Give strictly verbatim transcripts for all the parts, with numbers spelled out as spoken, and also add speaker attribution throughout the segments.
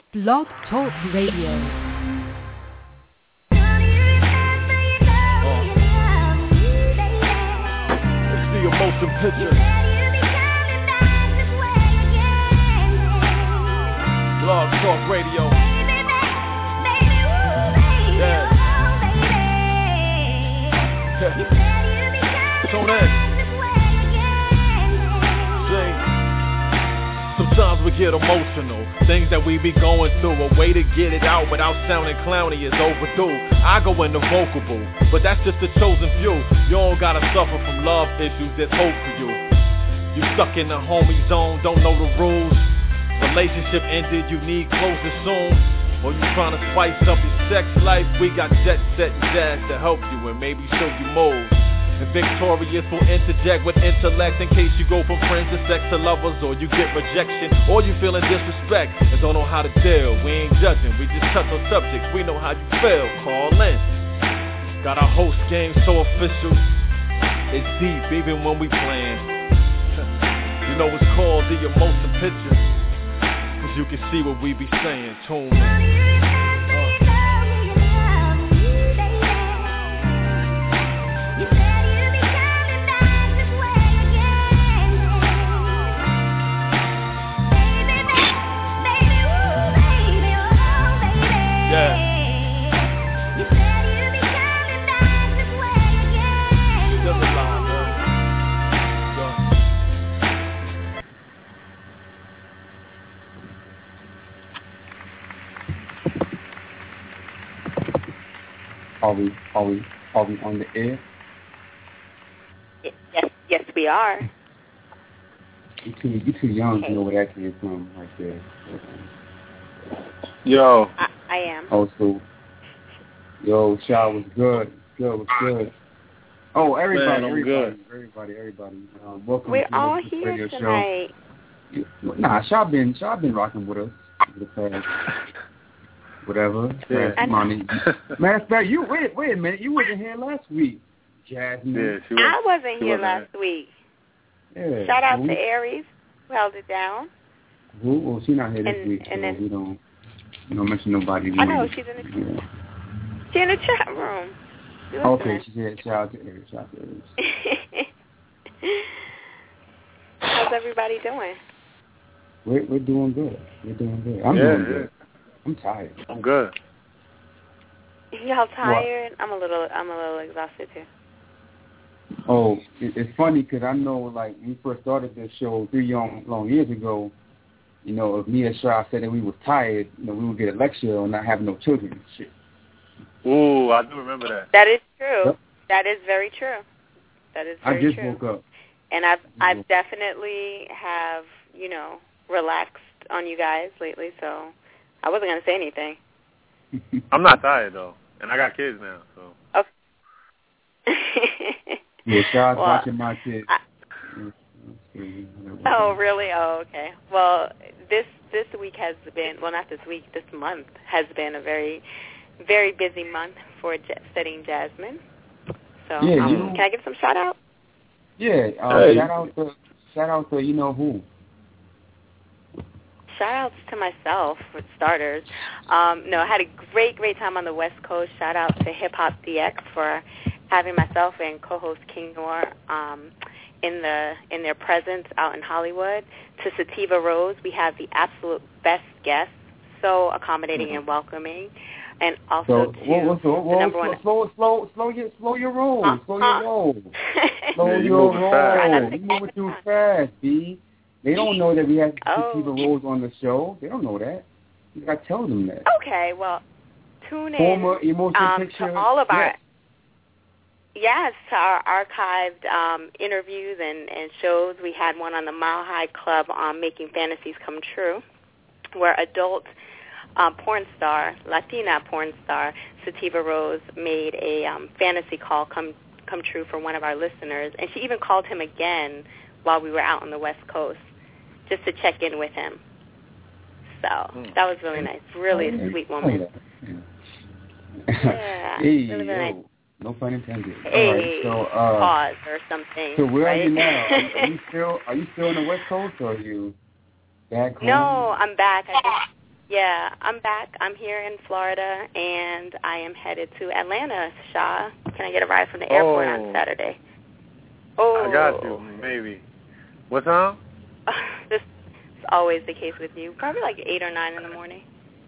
Speaker 1: Blog Talk Radio.
Speaker 2: Your motion picture. Blog Talk Radio. Yeah. Yeah. Tune in. See. Sometimes we get emotional. Things that we be going through. A way to get it out without sounding clowny is overdue. I go into vocal booth, but that's just the chosen few. You don't gotta suffer from love issues, there's hope for you. You stuck in the homie zone, don't know the rules. Relationship ended, you need closure soon. Or you trying to spice up your sex life, we got Jet Set and Jazz to help you and maybe show you moves. And Victorious will interject with intellect in case you go from friends to sex to lovers, or you get rejection, or you feeling disrespect and don't know how to deal. We ain't judging, we just touch on subjects, we know how you feel. Call in. Got our host game so official, it's deep even when we playing. You know it's called the emotion picture, cause you can see what we be saying. Tune in.
Speaker 3: Are we, are we, are we on the air?
Speaker 4: Yes, yes, we are.
Speaker 3: You too, you too young to know where that came from, right there.
Speaker 2: Yo.
Speaker 4: I, I am.
Speaker 3: Also, yo, Shaw was good, good, was good. Oh, everybody,
Speaker 2: Man,
Speaker 3: everybody,
Speaker 2: good.
Speaker 3: everybody, everybody. Um, welcome
Speaker 4: We're
Speaker 3: to
Speaker 4: all
Speaker 3: the
Speaker 4: here
Speaker 3: radio
Speaker 4: tonight.
Speaker 3: Show. Nah, Shaw been, Shaw been rocking with us for the past. Whatever.
Speaker 2: Yeah.
Speaker 3: Money. Matter of fact, you wait, wait a minute. You wasn't here last week, Jasmine.
Speaker 2: Yeah, she was,
Speaker 4: I wasn't
Speaker 2: she
Speaker 4: here
Speaker 2: wasn't
Speaker 4: last
Speaker 2: here.
Speaker 4: week.
Speaker 3: Yeah.
Speaker 4: Shout out
Speaker 3: Who?
Speaker 4: to Aries, who held it down.
Speaker 3: Who? Well, she's not here this
Speaker 4: And-
Speaker 3: week, so
Speaker 4: and then-
Speaker 3: we don't, we don't mention nobody.
Speaker 4: I know she's in the
Speaker 3: yeah.
Speaker 4: she's in the chat room. She's
Speaker 3: Okay, she said shout out to Aries. Shout out to Aries.
Speaker 4: How's everybody doing?
Speaker 3: We're we're doing good. We're doing good. I'm
Speaker 2: yeah,
Speaker 3: doing
Speaker 2: yeah.
Speaker 3: good. I'm tired.
Speaker 2: I'm good.
Speaker 4: Y'all tired? What? I'm a little. I'm a little exhausted too.
Speaker 3: Oh, it, it's funny because I know, like, when we first started this show three long, long years ago, you know, if me and Shaw said that we was tired, you know, we would get a lecture on not having no children and shit.
Speaker 2: Ooh, I do remember that.
Speaker 4: That is true.
Speaker 3: Yep.
Speaker 4: That is very true. That is very
Speaker 3: I just
Speaker 4: true.
Speaker 3: woke up.
Speaker 4: And I've I've definitely have, you know, relaxed on you guys lately, so I wasn't gonna say anything.
Speaker 2: I'm not tired though, and I got kids now, so.
Speaker 4: Okay.
Speaker 3: Yeah, Shaw's
Speaker 4: well,
Speaker 3: watching my kids.
Speaker 4: I, oh, really? Oh, okay. Well, this this week has been, well, not this week, this month has been a very, very busy month for Jet Setting Jasmine. So,
Speaker 3: yeah,
Speaker 4: um,
Speaker 3: you know,
Speaker 4: can I give some shout out?
Speaker 3: Yeah, uh,
Speaker 2: hey.
Speaker 3: shout out to shout out to you know who.
Speaker 4: Shout outs to myself, for starters. Um, no, I had a great, great time on the West Coast. Shout out to Hip Hop D X for having myself and co-host King Noor um, in the in their presence out in Hollywood. To Sativa Rose, we had the absolute best guests, so accommodating mm-hmm. and welcoming. And also
Speaker 3: so,
Speaker 4: to
Speaker 3: whoa, whoa, so, whoa,
Speaker 4: the number
Speaker 3: slow,
Speaker 4: one.
Speaker 3: Slow, slow, slow your, slow your roll,
Speaker 4: Uh,
Speaker 3: slow
Speaker 4: uh.
Speaker 3: your roll, slow
Speaker 2: yeah,
Speaker 3: your
Speaker 2: roll.
Speaker 3: roll. You moving too fast, B. They don't know that we have
Speaker 4: oh.
Speaker 3: Sativa Rose on the show. They don't know that. You gotta tell them that.
Speaker 4: Okay, well, tune in
Speaker 3: Former emotion
Speaker 4: um,
Speaker 3: picture.
Speaker 4: to all of our.
Speaker 3: Yes.
Speaker 4: Yes, to our archived um, interviews and, and shows. We had one on the Mile High Club on Making Fantasies Come True, where adult um, porn star, Latina porn star, Sativa Rose made a um, fantasy call come come true for one of our listeners. And she even called him again while we were out on the West Coast just to check in with him. So mm. that was really nice. Really a sweet woman. Yeah,
Speaker 3: hey,
Speaker 4: really, really
Speaker 3: yo.
Speaker 4: nice.
Speaker 3: No pun intended.
Speaker 4: Hey,
Speaker 3: all right, so, uh,
Speaker 4: pause or something.
Speaker 3: So where
Speaker 4: right?
Speaker 3: are you now? Are, are you still are you still on the West Coast or are you back home?
Speaker 4: No, I'm back. I just Yeah, I'm back. I'm here in Florida, and I am headed to Atlanta, Shaw. Can I get a ride from the airport
Speaker 2: oh.
Speaker 4: on Saturday? Oh.
Speaker 2: I got you, maybe. What time?
Speaker 4: This is always the case with you. Probably like eight or nine in the morning.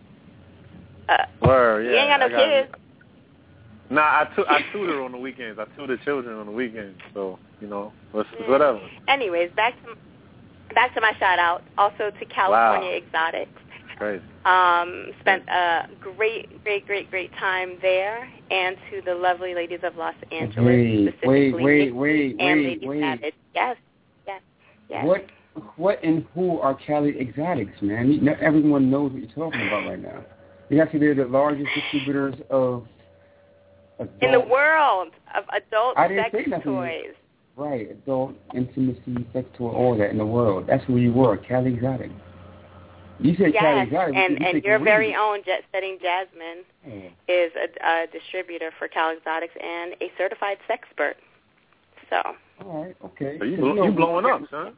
Speaker 4: Uh,
Speaker 2: Word, yeah.
Speaker 4: You ain't got no
Speaker 2: I got
Speaker 4: kids.
Speaker 2: You. Nah, I, tu- I tutor on the weekends. I tutor children on the weekends, so, you know, it's, it's whatever.
Speaker 4: Anyways, back to back to my shout-out, also to California
Speaker 2: Wow.
Speaker 4: Exotics.
Speaker 2: Crazy.
Speaker 4: Um, spent a great, great, great, great time there, and to the lovely ladies of Los Angeles,
Speaker 3: Wait,
Speaker 4: specifically
Speaker 3: wait, wait,
Speaker 4: Nikki
Speaker 3: wait,
Speaker 4: and
Speaker 3: wait,
Speaker 4: Lady
Speaker 3: wait.
Speaker 4: Savage. Yes, yes, yes.
Speaker 3: What, what and who are Cali Exotics, man? Not everyone knows what you're talking about right now. You actually, they're the largest distributors of adult,
Speaker 4: in the world of adult
Speaker 3: I didn't
Speaker 4: sex
Speaker 3: say nothing.
Speaker 4: toys.
Speaker 3: Right, adult intimacy, sex toy, all that in the world. That's who you were, Cali Exotic. You said
Speaker 4: Yes,
Speaker 3: Cali Exotic.
Speaker 4: and,
Speaker 3: you
Speaker 4: and your very own Jet Setting Jasmine
Speaker 3: yeah.
Speaker 4: is a, a distributor for Cal Exotics and a certified sexpert. So.
Speaker 3: All right, okay.
Speaker 2: So you,
Speaker 3: So
Speaker 2: blo-
Speaker 3: you, know,
Speaker 2: you blowing up, son.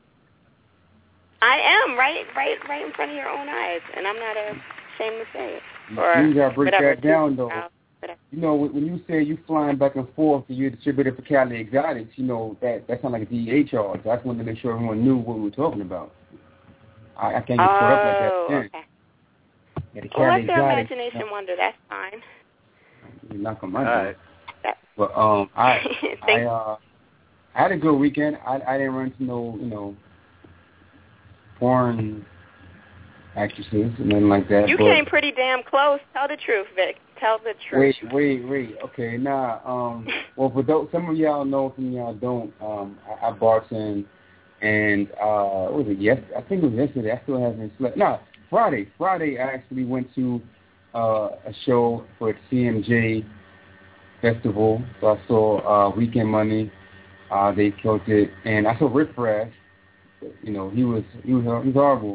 Speaker 4: I am, right, right, right in front of your own eyes, and I'm not ashamed to say it. Or
Speaker 3: you gotta break
Speaker 4: whatever,
Speaker 3: that down, though.
Speaker 4: Out,
Speaker 3: you know, when you say you flying back and forth to your distributor for Cali Exotics, you know, that, that sounds like a D E A charge. I just wanted to make sure everyone knew what we were talking about. I, I can't get
Speaker 4: oh,
Speaker 3: caught up like that.
Speaker 4: okay.
Speaker 3: Yeah, the
Speaker 4: Well,
Speaker 3: Cali
Speaker 4: let their
Speaker 3: Exotics,
Speaker 4: imagination
Speaker 3: no,
Speaker 4: wander. That's fine.
Speaker 3: you knock on my
Speaker 2: All
Speaker 3: door.
Speaker 2: right.
Speaker 3: But um, I I
Speaker 4: Thank-
Speaker 3: uh, I had a good weekend. I I didn't run into no you know foreign actresses and nothing like that.
Speaker 4: You
Speaker 3: but
Speaker 4: came pretty damn close. Tell the truth, Vic. Tell the truth.
Speaker 3: Wait, wait, wait. Okay, nah. Um, well, for those, some of y'all know, some of y'all don't. Um, I, I bartend, and uh, what was it? Yes, I think it was yesterday. I still haven't slept. No, Friday. Friday, I actually went to uh, a show for the C M J Festival. So I saw uh, Weekend Money. Uh, they killed it, and I saw Riff Raff. You know, he was he was he was horrible.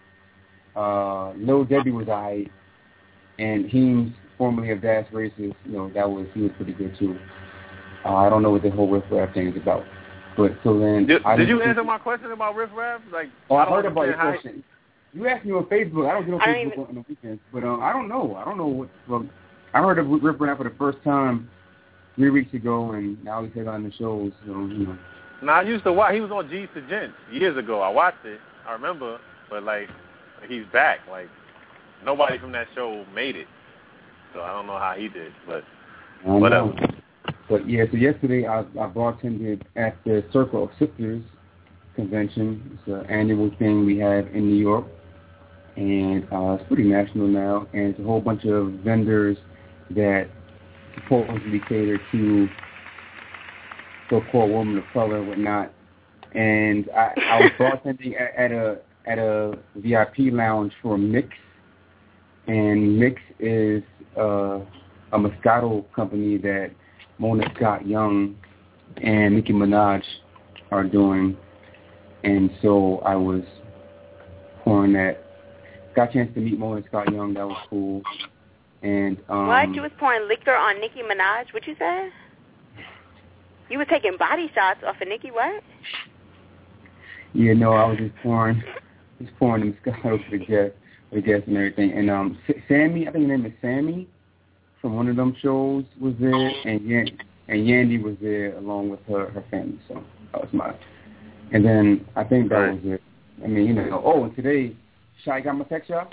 Speaker 3: Uh, Lil Debbie was alright, and Heems, formerly of Das Races, you know, that was he was pretty good too. Uh, I don't know what the whole Riff Raff thing is about, but so then
Speaker 2: Did,
Speaker 3: I
Speaker 2: did you
Speaker 3: think,
Speaker 2: answer my question about Riff Raff? Like,
Speaker 3: oh, I,
Speaker 2: I
Speaker 3: heard about your
Speaker 2: how,
Speaker 3: question. You asked me on Facebook. I don't get on
Speaker 4: I don't
Speaker 3: Facebook
Speaker 4: even...
Speaker 3: on the weekends, but um, I don't know. I don't know what. Well, I heard of Riff Raff for the first time three weeks ago, and now he's on the shows. So you know.
Speaker 2: No, I used to watch. He was on G's to Gents years ago. I watched it. I remember, but like, he's back. Like, nobody from that show made it, so I don't know how he did. But
Speaker 3: I
Speaker 2: whatever.
Speaker 3: know. But yeah, so yesterday I, I bartended at the Circle of Sisters convention. It's an annual thing we have in New York, and uh, it's pretty national now. And it's a whole bunch of vendors that supposedly cater to so-called women of color and whatnot. And I, I was bartending at, at a at a V I P lounge for Mix, and Mix is uh, a Moscato company that Mona Scott Young and Nicki Minaj are doing. And so I was pouring that. Got a chance to meet Mona Scott Young. That was cool. And um,
Speaker 4: what? You was pouring liquor on Nicki Minaj? What you said? You were taking body shots off of Nicki, what?
Speaker 3: Yeah, no, I was just pouring, just pouring them Moscato for the guests, for the guests and everything. And um, S- Sammy, I think her name is Sammy, from one of them shows was there, and Yan- and Yandy was there along with her, her family. So that was my. And then I think that
Speaker 2: right.
Speaker 3: was it. I mean, you know. Oh, and today, Shy got my text, y'all?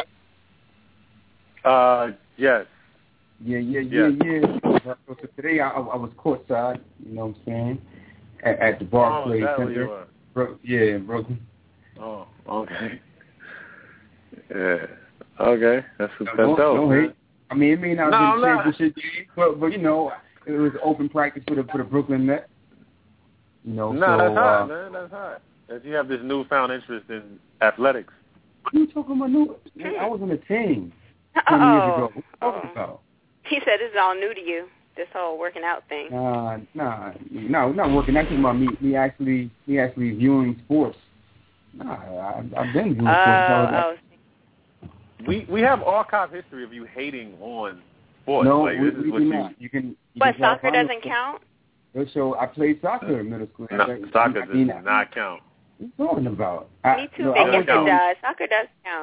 Speaker 2: Uh, yes.
Speaker 3: Yeah, yeah, yeah,
Speaker 2: yes.
Speaker 3: yeah. So today I, I was courtside, you know what I'm saying, at, at the Barclays
Speaker 2: oh,
Speaker 3: Center.
Speaker 2: You were?
Speaker 3: Bro, yeah, Brooklyn.
Speaker 2: Oh, okay. Yeah. Okay. That's that's
Speaker 3: don't,
Speaker 2: dope.
Speaker 3: don't hate. I mean, it may not
Speaker 2: no,
Speaker 3: be the championship game, but but you know, it was open practice for the for the Brooklyn Nets. You know,
Speaker 2: no,
Speaker 3: so,
Speaker 2: that's hot,
Speaker 3: uh,
Speaker 2: man. That's hot. That you have this newfound interest in athletics.
Speaker 3: What are you talking about? New? I was on the team
Speaker 4: Uh-oh.
Speaker 3: twenty years ago. What are you talking
Speaker 4: Uh-oh.
Speaker 3: about?
Speaker 4: He said this is all new to you, this whole working out thing.
Speaker 3: Nah, nah, no, not working. That's about me. Me actually, me actually viewing sports. Nah, I, I've been viewing
Speaker 4: Oh,
Speaker 3: sports.
Speaker 4: oh.
Speaker 2: We we have archive history of you hating on sports.
Speaker 3: No,
Speaker 2: like,
Speaker 3: we,
Speaker 2: this is
Speaker 3: we
Speaker 2: what
Speaker 3: do
Speaker 2: you,
Speaker 3: not. You can. You
Speaker 4: But
Speaker 3: can try to
Speaker 4: soccer
Speaker 3: find
Speaker 4: doesn't
Speaker 3: it.
Speaker 4: count?
Speaker 3: So I played soccer in middle school.
Speaker 2: No,
Speaker 3: I,
Speaker 2: soccer
Speaker 3: I
Speaker 2: does
Speaker 3: mean,
Speaker 2: not count.
Speaker 3: What are you talking about? I,
Speaker 4: Me too,
Speaker 3: no,
Speaker 4: Vic.
Speaker 3: I
Speaker 4: Yes,
Speaker 3: was
Speaker 4: it
Speaker 3: on-
Speaker 4: does. Soccer does count.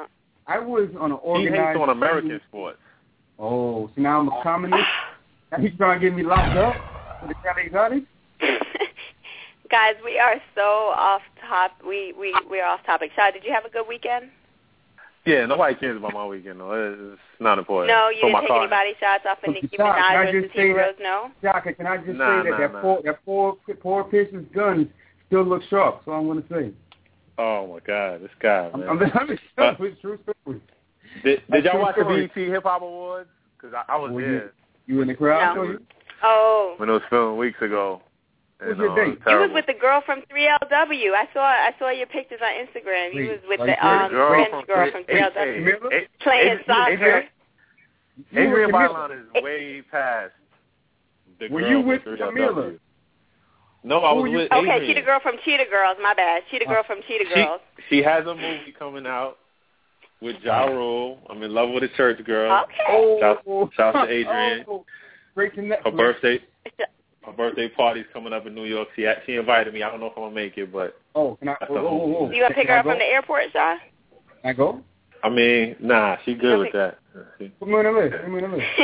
Speaker 3: I was on an organized...
Speaker 2: He hates on American sports.
Speaker 3: Oh, so now I'm a communist? Now he's trying to get me locked up for the Cali Exotics?
Speaker 4: Guys, we are so off top. We, we, we're off topic. Shah, did you have a good weekend?
Speaker 2: Yeah, nobody cares about my weekend, though. It's not important.
Speaker 4: No, you
Speaker 2: For
Speaker 4: didn't
Speaker 2: my
Speaker 4: take
Speaker 2: car.
Speaker 4: any body shots off of
Speaker 3: So,
Speaker 4: Nicki
Speaker 3: Shah, can I
Speaker 4: Minaj
Speaker 3: just
Speaker 4: versus
Speaker 3: say
Speaker 4: Heroes,
Speaker 3: that-
Speaker 4: no?
Speaker 3: Shaka, can I just
Speaker 2: Nah,
Speaker 3: say that
Speaker 2: nah,
Speaker 3: that
Speaker 2: nah.
Speaker 3: poor that poor poor person's guns still look sharp? So I'm gonna say.
Speaker 2: Oh my God, this guy,
Speaker 3: I'm,
Speaker 2: man.
Speaker 3: I'm, I'm
Speaker 2: Uh,
Speaker 3: it's true story.
Speaker 2: Did,
Speaker 3: That's
Speaker 2: did y'all
Speaker 3: true
Speaker 2: watch the B
Speaker 3: story.
Speaker 2: E T Hip Hop Awards? Because I, I was
Speaker 3: Were
Speaker 2: there
Speaker 3: You in the crowd?
Speaker 4: No.
Speaker 3: Or you?
Speaker 4: Oh,
Speaker 2: when it was filmed weeks ago.
Speaker 3: What's
Speaker 2: And,
Speaker 3: your
Speaker 2: uh,
Speaker 3: date?
Speaker 2: it was
Speaker 4: you was
Speaker 2: terrible.
Speaker 4: with the girl from three L W. I saw I saw your pictures on Instagram. You
Speaker 3: Wait,
Speaker 4: was with
Speaker 3: are
Speaker 4: the
Speaker 3: you serious?
Speaker 4: um
Speaker 2: girl
Speaker 4: French
Speaker 2: from
Speaker 4: girl
Speaker 2: three-
Speaker 4: from three L W.
Speaker 2: Hey,
Speaker 3: Camilla?
Speaker 2: hey,
Speaker 4: Playing
Speaker 2: Adrian-
Speaker 4: soccer.
Speaker 2: Adrian,
Speaker 3: You were
Speaker 2: Adrian
Speaker 3: Camilla.
Speaker 2: Bailon is way past the
Speaker 3: Were
Speaker 2: girl
Speaker 3: you
Speaker 2: from
Speaker 3: with
Speaker 2: three L W.
Speaker 3: Camilla?
Speaker 2: No, I
Speaker 3: Who
Speaker 2: was
Speaker 3: you-
Speaker 2: with
Speaker 4: Okay,
Speaker 2: Adrian.
Speaker 4: Cheetah Girl from Cheetah Girls. My bad. Cheetah Girl from Cheetah
Speaker 2: She,
Speaker 4: Girls.
Speaker 2: she has a movie coming out with Ja Rule. I'm in love with a church girl.
Speaker 4: Okay.
Speaker 3: Oh,
Speaker 2: Shout- shout out to Adrian.
Speaker 3: Oh, great to Netflix.
Speaker 2: Her birthday, her birthday party's coming up in New York. She she invited me. I don't know if I'm gonna make it, but
Speaker 3: Oh, can I?
Speaker 2: That's
Speaker 3: Oh,
Speaker 2: the
Speaker 3: oh,
Speaker 2: whole-
Speaker 3: oh, oh.
Speaker 4: You gonna pick
Speaker 3: Can
Speaker 4: her
Speaker 3: I
Speaker 4: up from
Speaker 3: go?
Speaker 4: the airport, Shaw?
Speaker 3: Can I go?
Speaker 2: I mean, nah, she good with that. She-
Speaker 3: Put me on the list. Put me on the list.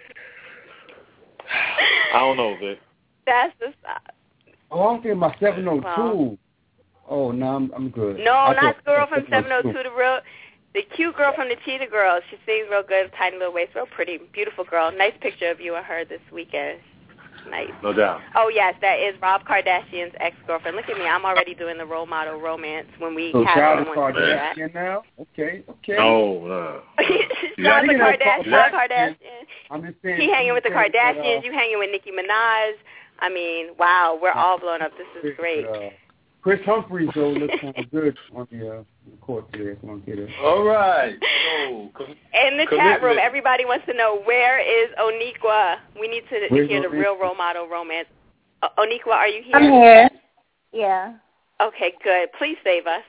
Speaker 2: I don't know, Vic.
Speaker 4: That's the stop.
Speaker 3: Oh, I'm thinking about seven oh two.
Speaker 4: Wow.
Speaker 3: Oh, no, I'm, I'm good.
Speaker 4: No,
Speaker 3: I
Speaker 4: not
Speaker 3: thought-
Speaker 4: the girl from seven oh two. The real, the cute girl from the Cheetah Girls. She sings real good, tiny little waist, real pretty, beautiful girl. Nice picture of you and her this weekend. Nice.
Speaker 2: No doubt.
Speaker 4: Oh yes, that is Rob Kardashian's ex-girlfriend. Look at me, I'm already doing the role model romance when we
Speaker 3: So
Speaker 4: have
Speaker 3: Child is
Speaker 4: someone to do that.
Speaker 3: Kardashian now? Okay, okay.
Speaker 2: No, no.
Speaker 4: Shout out to
Speaker 3: you know,
Speaker 4: Kardashian.
Speaker 3: Kardashian.
Speaker 4: Kardashian.
Speaker 3: I'm just saying.
Speaker 4: He hanging with the
Speaker 3: you said that,
Speaker 4: Kardashians.
Speaker 3: uh,
Speaker 4: You hanging with Nicki Minaj. I mean, wow, we're all blown up. This is great.
Speaker 3: Uh, Chris Humphries, though, looks kind of good on the, uh, the court today. So I'm kidding.
Speaker 2: All right. So, com-
Speaker 4: In the chat
Speaker 2: commitment.
Speaker 4: room, everybody wants to know, where is Oniqua? We need to
Speaker 3: Where's
Speaker 4: hear the
Speaker 3: Oniqua?
Speaker 4: real role model romance. Uh, Oniqua, are you here?
Speaker 5: I'm here. Yeah.
Speaker 4: Okay, good. Please save us.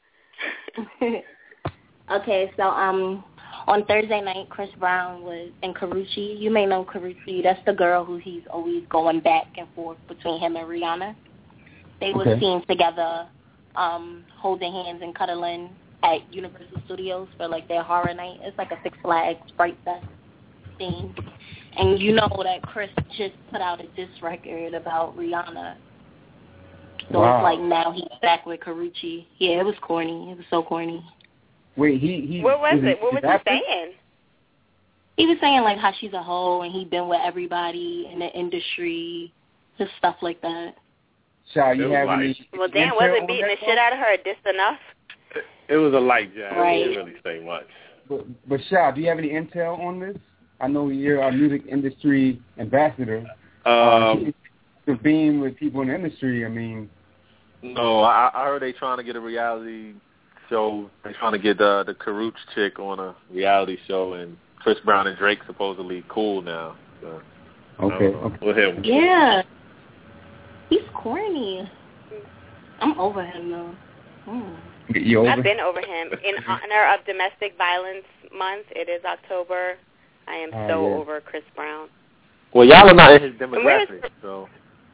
Speaker 5: Okay, so um, on Thursday night, Chris Brown was in Karrueche. You may know Karrueche. That's the girl who he's always going back and forth between him and Rihanna. They were
Speaker 3: Okay.
Speaker 5: seen together, um, holding hands and cuddling at Universal Studios for like their horror night. It's like a Six Flags Fright Fest thing. And you know that Chris just put out a diss record about Rihanna. So
Speaker 3: Wow.
Speaker 5: it's like now he's back with Karrueche. Yeah, it was corny. It was so corny.
Speaker 3: Wait, he he.
Speaker 4: What was
Speaker 3: is
Speaker 4: it? What was
Speaker 3: is
Speaker 4: he
Speaker 3: that-
Speaker 4: saying?
Speaker 5: He was saying like how she's a hoe and he been with everybody in the industry, just stuff like that.
Speaker 3: Shy, you
Speaker 2: It was
Speaker 3: have
Speaker 2: like-
Speaker 3: any?
Speaker 4: Well, Dan
Speaker 3: intel
Speaker 4: wasn't
Speaker 3: on
Speaker 4: beating the
Speaker 3: that,
Speaker 4: shit out of her. Diss enough.
Speaker 2: it, it was a light jab.
Speaker 5: Right.
Speaker 2: It didn't really say much.
Speaker 3: But, but Shy, do you have any intel on this? I know you're our music industry ambassador.
Speaker 2: Um,
Speaker 3: uh, being with people in the industry, I mean,
Speaker 2: no, I, I heard they trying to get a reality show. They trying to get the the Karrueche chick on a reality show, and Chris Brown and Drake supposedly cool now. So, I
Speaker 3: okay,
Speaker 2: don't know.
Speaker 3: okay.
Speaker 2: We'll hear him.
Speaker 5: Yeah. He's corny. I'm over him though. Mm.
Speaker 3: You over?
Speaker 4: I've been over him. In honor of Domestic Violence Month, it is October. I am
Speaker 3: Oh,
Speaker 4: so
Speaker 3: yeah.
Speaker 4: over Chris Brown.
Speaker 2: Well, y'all are not in his
Speaker 4: And where's-
Speaker 2: demographic, so.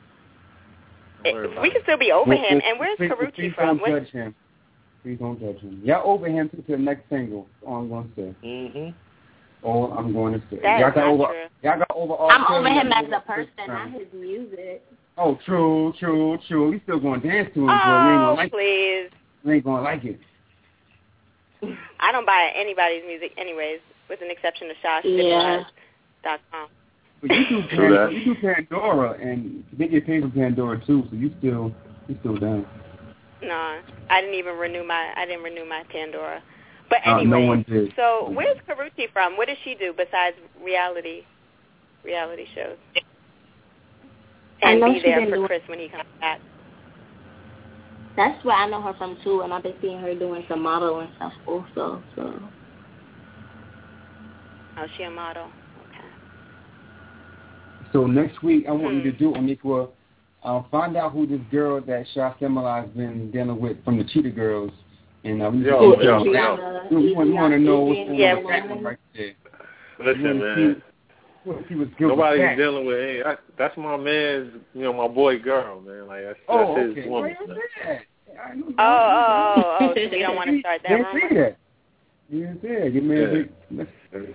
Speaker 4: It,
Speaker 2: don't worry about
Speaker 4: we
Speaker 2: it.
Speaker 4: can still be over
Speaker 3: Well,
Speaker 4: him.
Speaker 3: well,
Speaker 4: And where's
Speaker 3: please,
Speaker 4: Karrueche
Speaker 3: please
Speaker 4: from?
Speaker 3: don't
Speaker 4: What's,
Speaker 3: judge him. Please don't judge him. Y'all over him to the next single. All I'm going to say.
Speaker 2: Mm-hmm.
Speaker 3: All I'm going to say.
Speaker 4: That
Speaker 3: y'all
Speaker 4: is
Speaker 3: got
Speaker 4: not
Speaker 3: over.
Speaker 4: true.
Speaker 3: Y'all got over all.
Speaker 5: I'm
Speaker 3: Kelly,
Speaker 5: over him
Speaker 3: y'all
Speaker 5: as
Speaker 3: over
Speaker 5: a
Speaker 3: Chris
Speaker 5: person,
Speaker 3: Brown.
Speaker 5: not his music.
Speaker 3: Oh, true, true, true. We still going to dance to him, but we ain't gonna
Speaker 4: oh,
Speaker 3: like.
Speaker 4: please.
Speaker 3: We ain't gonna like it.
Speaker 4: I don't buy anybody's music anyways, with an exception of Shaw
Speaker 5: Yeah.
Speaker 4: dot com.
Speaker 3: But you do,
Speaker 2: True that.
Speaker 3: Pan- you do Pandora, and they get paid from Pandora too. So you still, you still down.
Speaker 4: No, I didn't even renew my. I didn't renew my Pandora. But
Speaker 3: Uh,
Speaker 4: anyway,
Speaker 3: no one did.
Speaker 4: so where's Karrueche from? What does she do besides reality, reality shows?
Speaker 5: I
Speaker 4: And
Speaker 5: know
Speaker 4: be
Speaker 5: she
Speaker 4: there
Speaker 5: been
Speaker 4: for
Speaker 5: doing-
Speaker 4: Chris when he comes back.
Speaker 5: That's where I know her from too, and I've been seeing her doing some modeling stuff also. So
Speaker 4: Oh, she a model. Okay.
Speaker 3: So next week, I want
Speaker 4: Hmm.
Speaker 3: you to do Oniqua. Uh, find out who this girl that Shah Semela has been dealing with from the Cheetah Girls, and uh, we
Speaker 2: Yo,
Speaker 3: we-
Speaker 2: yo,
Speaker 3: we-
Speaker 5: Rihanna,
Speaker 3: we, want, we want to know what's
Speaker 5: Adrian,
Speaker 3: going
Speaker 4: Yeah,
Speaker 3: on with that one right there. We
Speaker 2: Listen,
Speaker 3: wanna
Speaker 2: man.
Speaker 3: see- we wanna see what's good with
Speaker 2: Nobody's
Speaker 3: that.
Speaker 2: dealing with. Hey, I, that's my man's, you know, my boy, girl, man. Like that's,
Speaker 3: Oh,
Speaker 2: that's
Speaker 3: okay.
Speaker 2: his
Speaker 3: Why
Speaker 2: woman.
Speaker 3: you
Speaker 2: man.
Speaker 3: say that? I know-
Speaker 4: Oh, oh, oh, oh, so we don't want to start that
Speaker 3: Didn't say
Speaker 4: rumor?
Speaker 3: that. Yeah, yeah, your man.
Speaker 6: Yeah.
Speaker 3: Vic,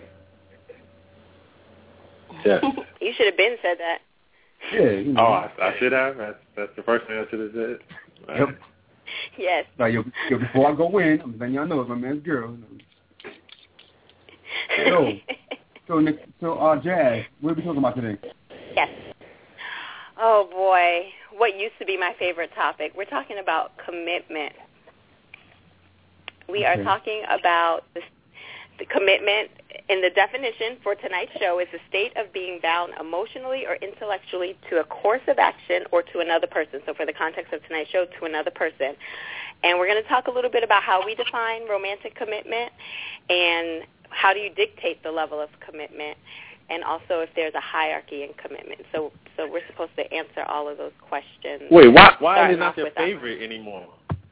Speaker 6: Yeah.
Speaker 4: You should have been said that.
Speaker 3: yeah. You know.
Speaker 6: Oh, I, I should have. That's that's the first thing I should have said. Right.
Speaker 3: Yep.
Speaker 4: Yes.
Speaker 3: Like, yo, yo, before I go in, I'm letting y'all know it's my man's girl. So, so, Nick, so, uh, Jazz, what are we talking about today?
Speaker 4: Yes. Oh boy, what used to be my favorite topic. We're talking about commitment. We
Speaker 3: Okay.
Speaker 4: are talking about the, the commitment. In the definition for tonight's show is the state of being bound emotionally or intellectually to a course of action or to another person. So for the context of tonight's show, to another person. And we're going to talk a little bit about how we define romantic commitment and how do you dictate the level of commitment, and also if there's a hierarchy in commitment. So so we're supposed to answer all of those questions.
Speaker 6: Wait, why why is
Speaker 4: starting
Speaker 6: it not
Speaker 4: off
Speaker 6: your
Speaker 4: with
Speaker 6: favorite that. anymore?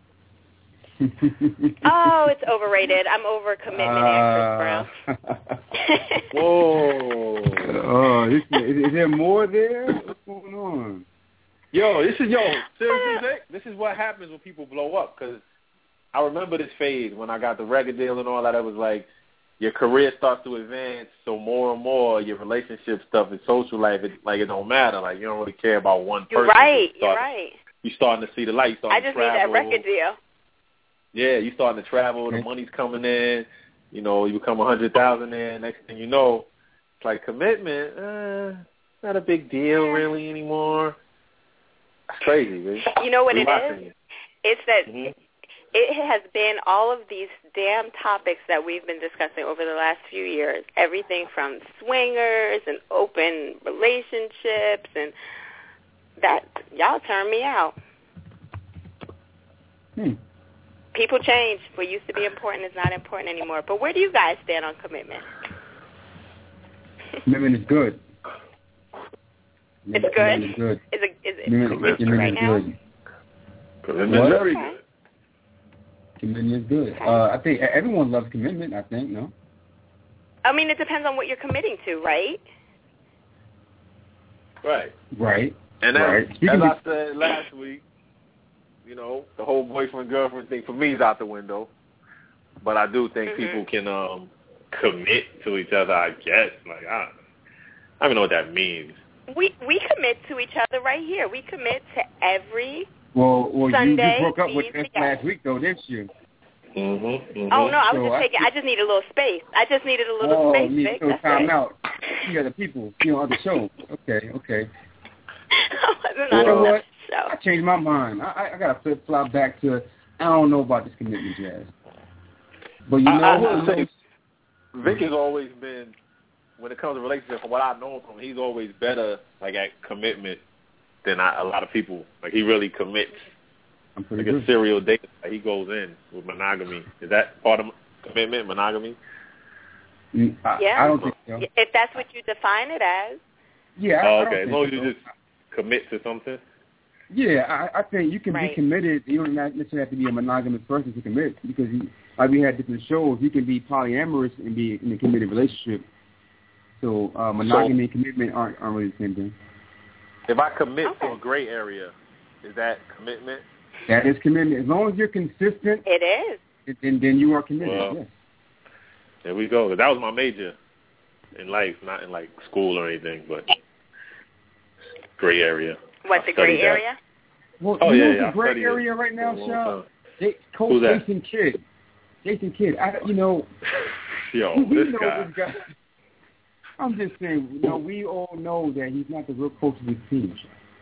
Speaker 4: Oh, it's overrated. I'm over commitment
Speaker 3: uh,
Speaker 4: and Chris Brown.
Speaker 6: Whoa.
Speaker 3: Oh, is, is, is there more there? What's going on?
Speaker 6: Yo, this is, yo, seriously, Vic, this is what happens when people blow up, because I remember this phase when I got the record deal and all that. It was like your career starts to advance, so more and more your relationship stuff and social life, it, like, it don't matter. Like, you don't really care about one person.
Speaker 4: You're right.
Speaker 6: You start,
Speaker 4: You're right.
Speaker 6: You're starting to see the light. You starting
Speaker 4: I just
Speaker 6: to travel.
Speaker 4: need that record deal.
Speaker 6: Yeah, you starting to travel. The money's coming in. You know, you become a hundred thousand in. Next thing you know, it's like commitment. Uh, not a big deal really anymore. That's crazy, man.
Speaker 4: You know what
Speaker 6: We're
Speaker 4: it
Speaker 6: watching
Speaker 4: is?
Speaker 6: you.
Speaker 4: It's that
Speaker 6: Mm-hmm.
Speaker 4: it has been all of these damn topics that we've been discussing over the last few years. Everything from swingers and open relationships, and that y'all turn me out.
Speaker 3: Hmm.
Speaker 4: People change. What used to be important is not important anymore. But where do you guys stand on commitment?
Speaker 3: Commitment is good.
Speaker 4: It's good?
Speaker 3: Commitment is good.
Speaker 4: Is it, is it
Speaker 3: Commitment,
Speaker 4: peaky right
Speaker 3: commitment is
Speaker 4: now?
Speaker 3: good.
Speaker 6: Commitment is very good.
Speaker 3: Commitment is good. Uh, I think everyone loves commitment, I think, no?
Speaker 4: I mean, it depends on what you're committing to, right?
Speaker 6: Right.
Speaker 3: Right.
Speaker 6: And as,
Speaker 3: right.
Speaker 6: as
Speaker 3: Speaking
Speaker 6: I
Speaker 3: of,
Speaker 6: said last week, you know, the whole boyfriend-girlfriend thing for me is out the window. But I do think
Speaker 4: mm-hmm.
Speaker 6: people can um, commit to each other, I guess. Like, I, I don't even know what that means.
Speaker 4: We we commit to each other right here. We commit to every
Speaker 3: well, well
Speaker 4: Sunday
Speaker 3: you, you broke up with
Speaker 4: being
Speaker 3: us last week, though, didn't you?
Speaker 6: Mm-hmm, mm-hmm.
Speaker 4: Oh, no, I was
Speaker 3: So
Speaker 4: just
Speaker 3: I-
Speaker 4: taking, I just needed a little space. I just needed a little
Speaker 3: Oh,
Speaker 4: space,
Speaker 3: need
Speaker 4: Vic.
Speaker 3: to
Speaker 4: That's
Speaker 3: time
Speaker 4: it.
Speaker 3: out. You other people, you know, other shows. Okay, okay.
Speaker 4: I wasn't
Speaker 3: You
Speaker 4: on
Speaker 3: know
Speaker 4: another
Speaker 3: what?
Speaker 4: show.
Speaker 3: I changed my mind. I, I, I got to flip flop back to, I don't know about this commitment, Jazz. But you know,
Speaker 6: I, I will
Speaker 3: I know-
Speaker 6: say, Vic has always been, when it comes to relationships, from what I know from him, he's always better, like, at commitment than I, a lot of people. Like, he really commits.
Speaker 3: I'm pretty
Speaker 6: Like
Speaker 3: good.
Speaker 6: a serial date. Like, he goes in with monogamy. Is that part of commitment, monogamy?
Speaker 3: Mm, I,
Speaker 4: Yeah.
Speaker 3: I don't think so.
Speaker 4: If that's what you define it as.
Speaker 3: Yeah, I,
Speaker 6: Oh,
Speaker 3: I
Speaker 6: okay.
Speaker 3: don't
Speaker 6: As long as
Speaker 3: think
Speaker 6: you
Speaker 3: so.
Speaker 6: just commit to something.
Speaker 3: Yeah, I, I think you can
Speaker 4: Right.
Speaker 3: be committed. You don't not necessarily have to be a monogamous person to commit, because you, like we had different shows. You can be polyamorous and be in a committed relationship. So uh, monogamy and commitment aren't, aren't really the same thing.
Speaker 6: If I commit
Speaker 4: Okay.
Speaker 6: to a gray area, is that commitment?
Speaker 3: That is commitment. As long as you're consistent,
Speaker 4: It is.
Speaker 3: then then you are committed.
Speaker 6: Well,
Speaker 3: yes.
Speaker 6: There we go. That was my major in life, not in, like, school or anything, but gray area.
Speaker 4: What,
Speaker 6: I
Speaker 4: the gray
Speaker 6: studied that.
Speaker 4: area?
Speaker 3: Well,
Speaker 6: Oh,
Speaker 3: you
Speaker 6: yeah,
Speaker 3: know
Speaker 6: yeah,
Speaker 3: the
Speaker 6: I
Speaker 3: gray
Speaker 6: studied it
Speaker 3: area right now,
Speaker 6: for a long
Speaker 3: Sean?
Speaker 6: time.
Speaker 3: They, Coach
Speaker 6: Who's that?
Speaker 3: Jason Kidd. Jason Kidd. I, you know,
Speaker 6: Yo,
Speaker 3: we
Speaker 6: this
Speaker 3: know
Speaker 6: guy.
Speaker 3: this guy. I'm just saying, you know, we all know that he's not the real coach of this team.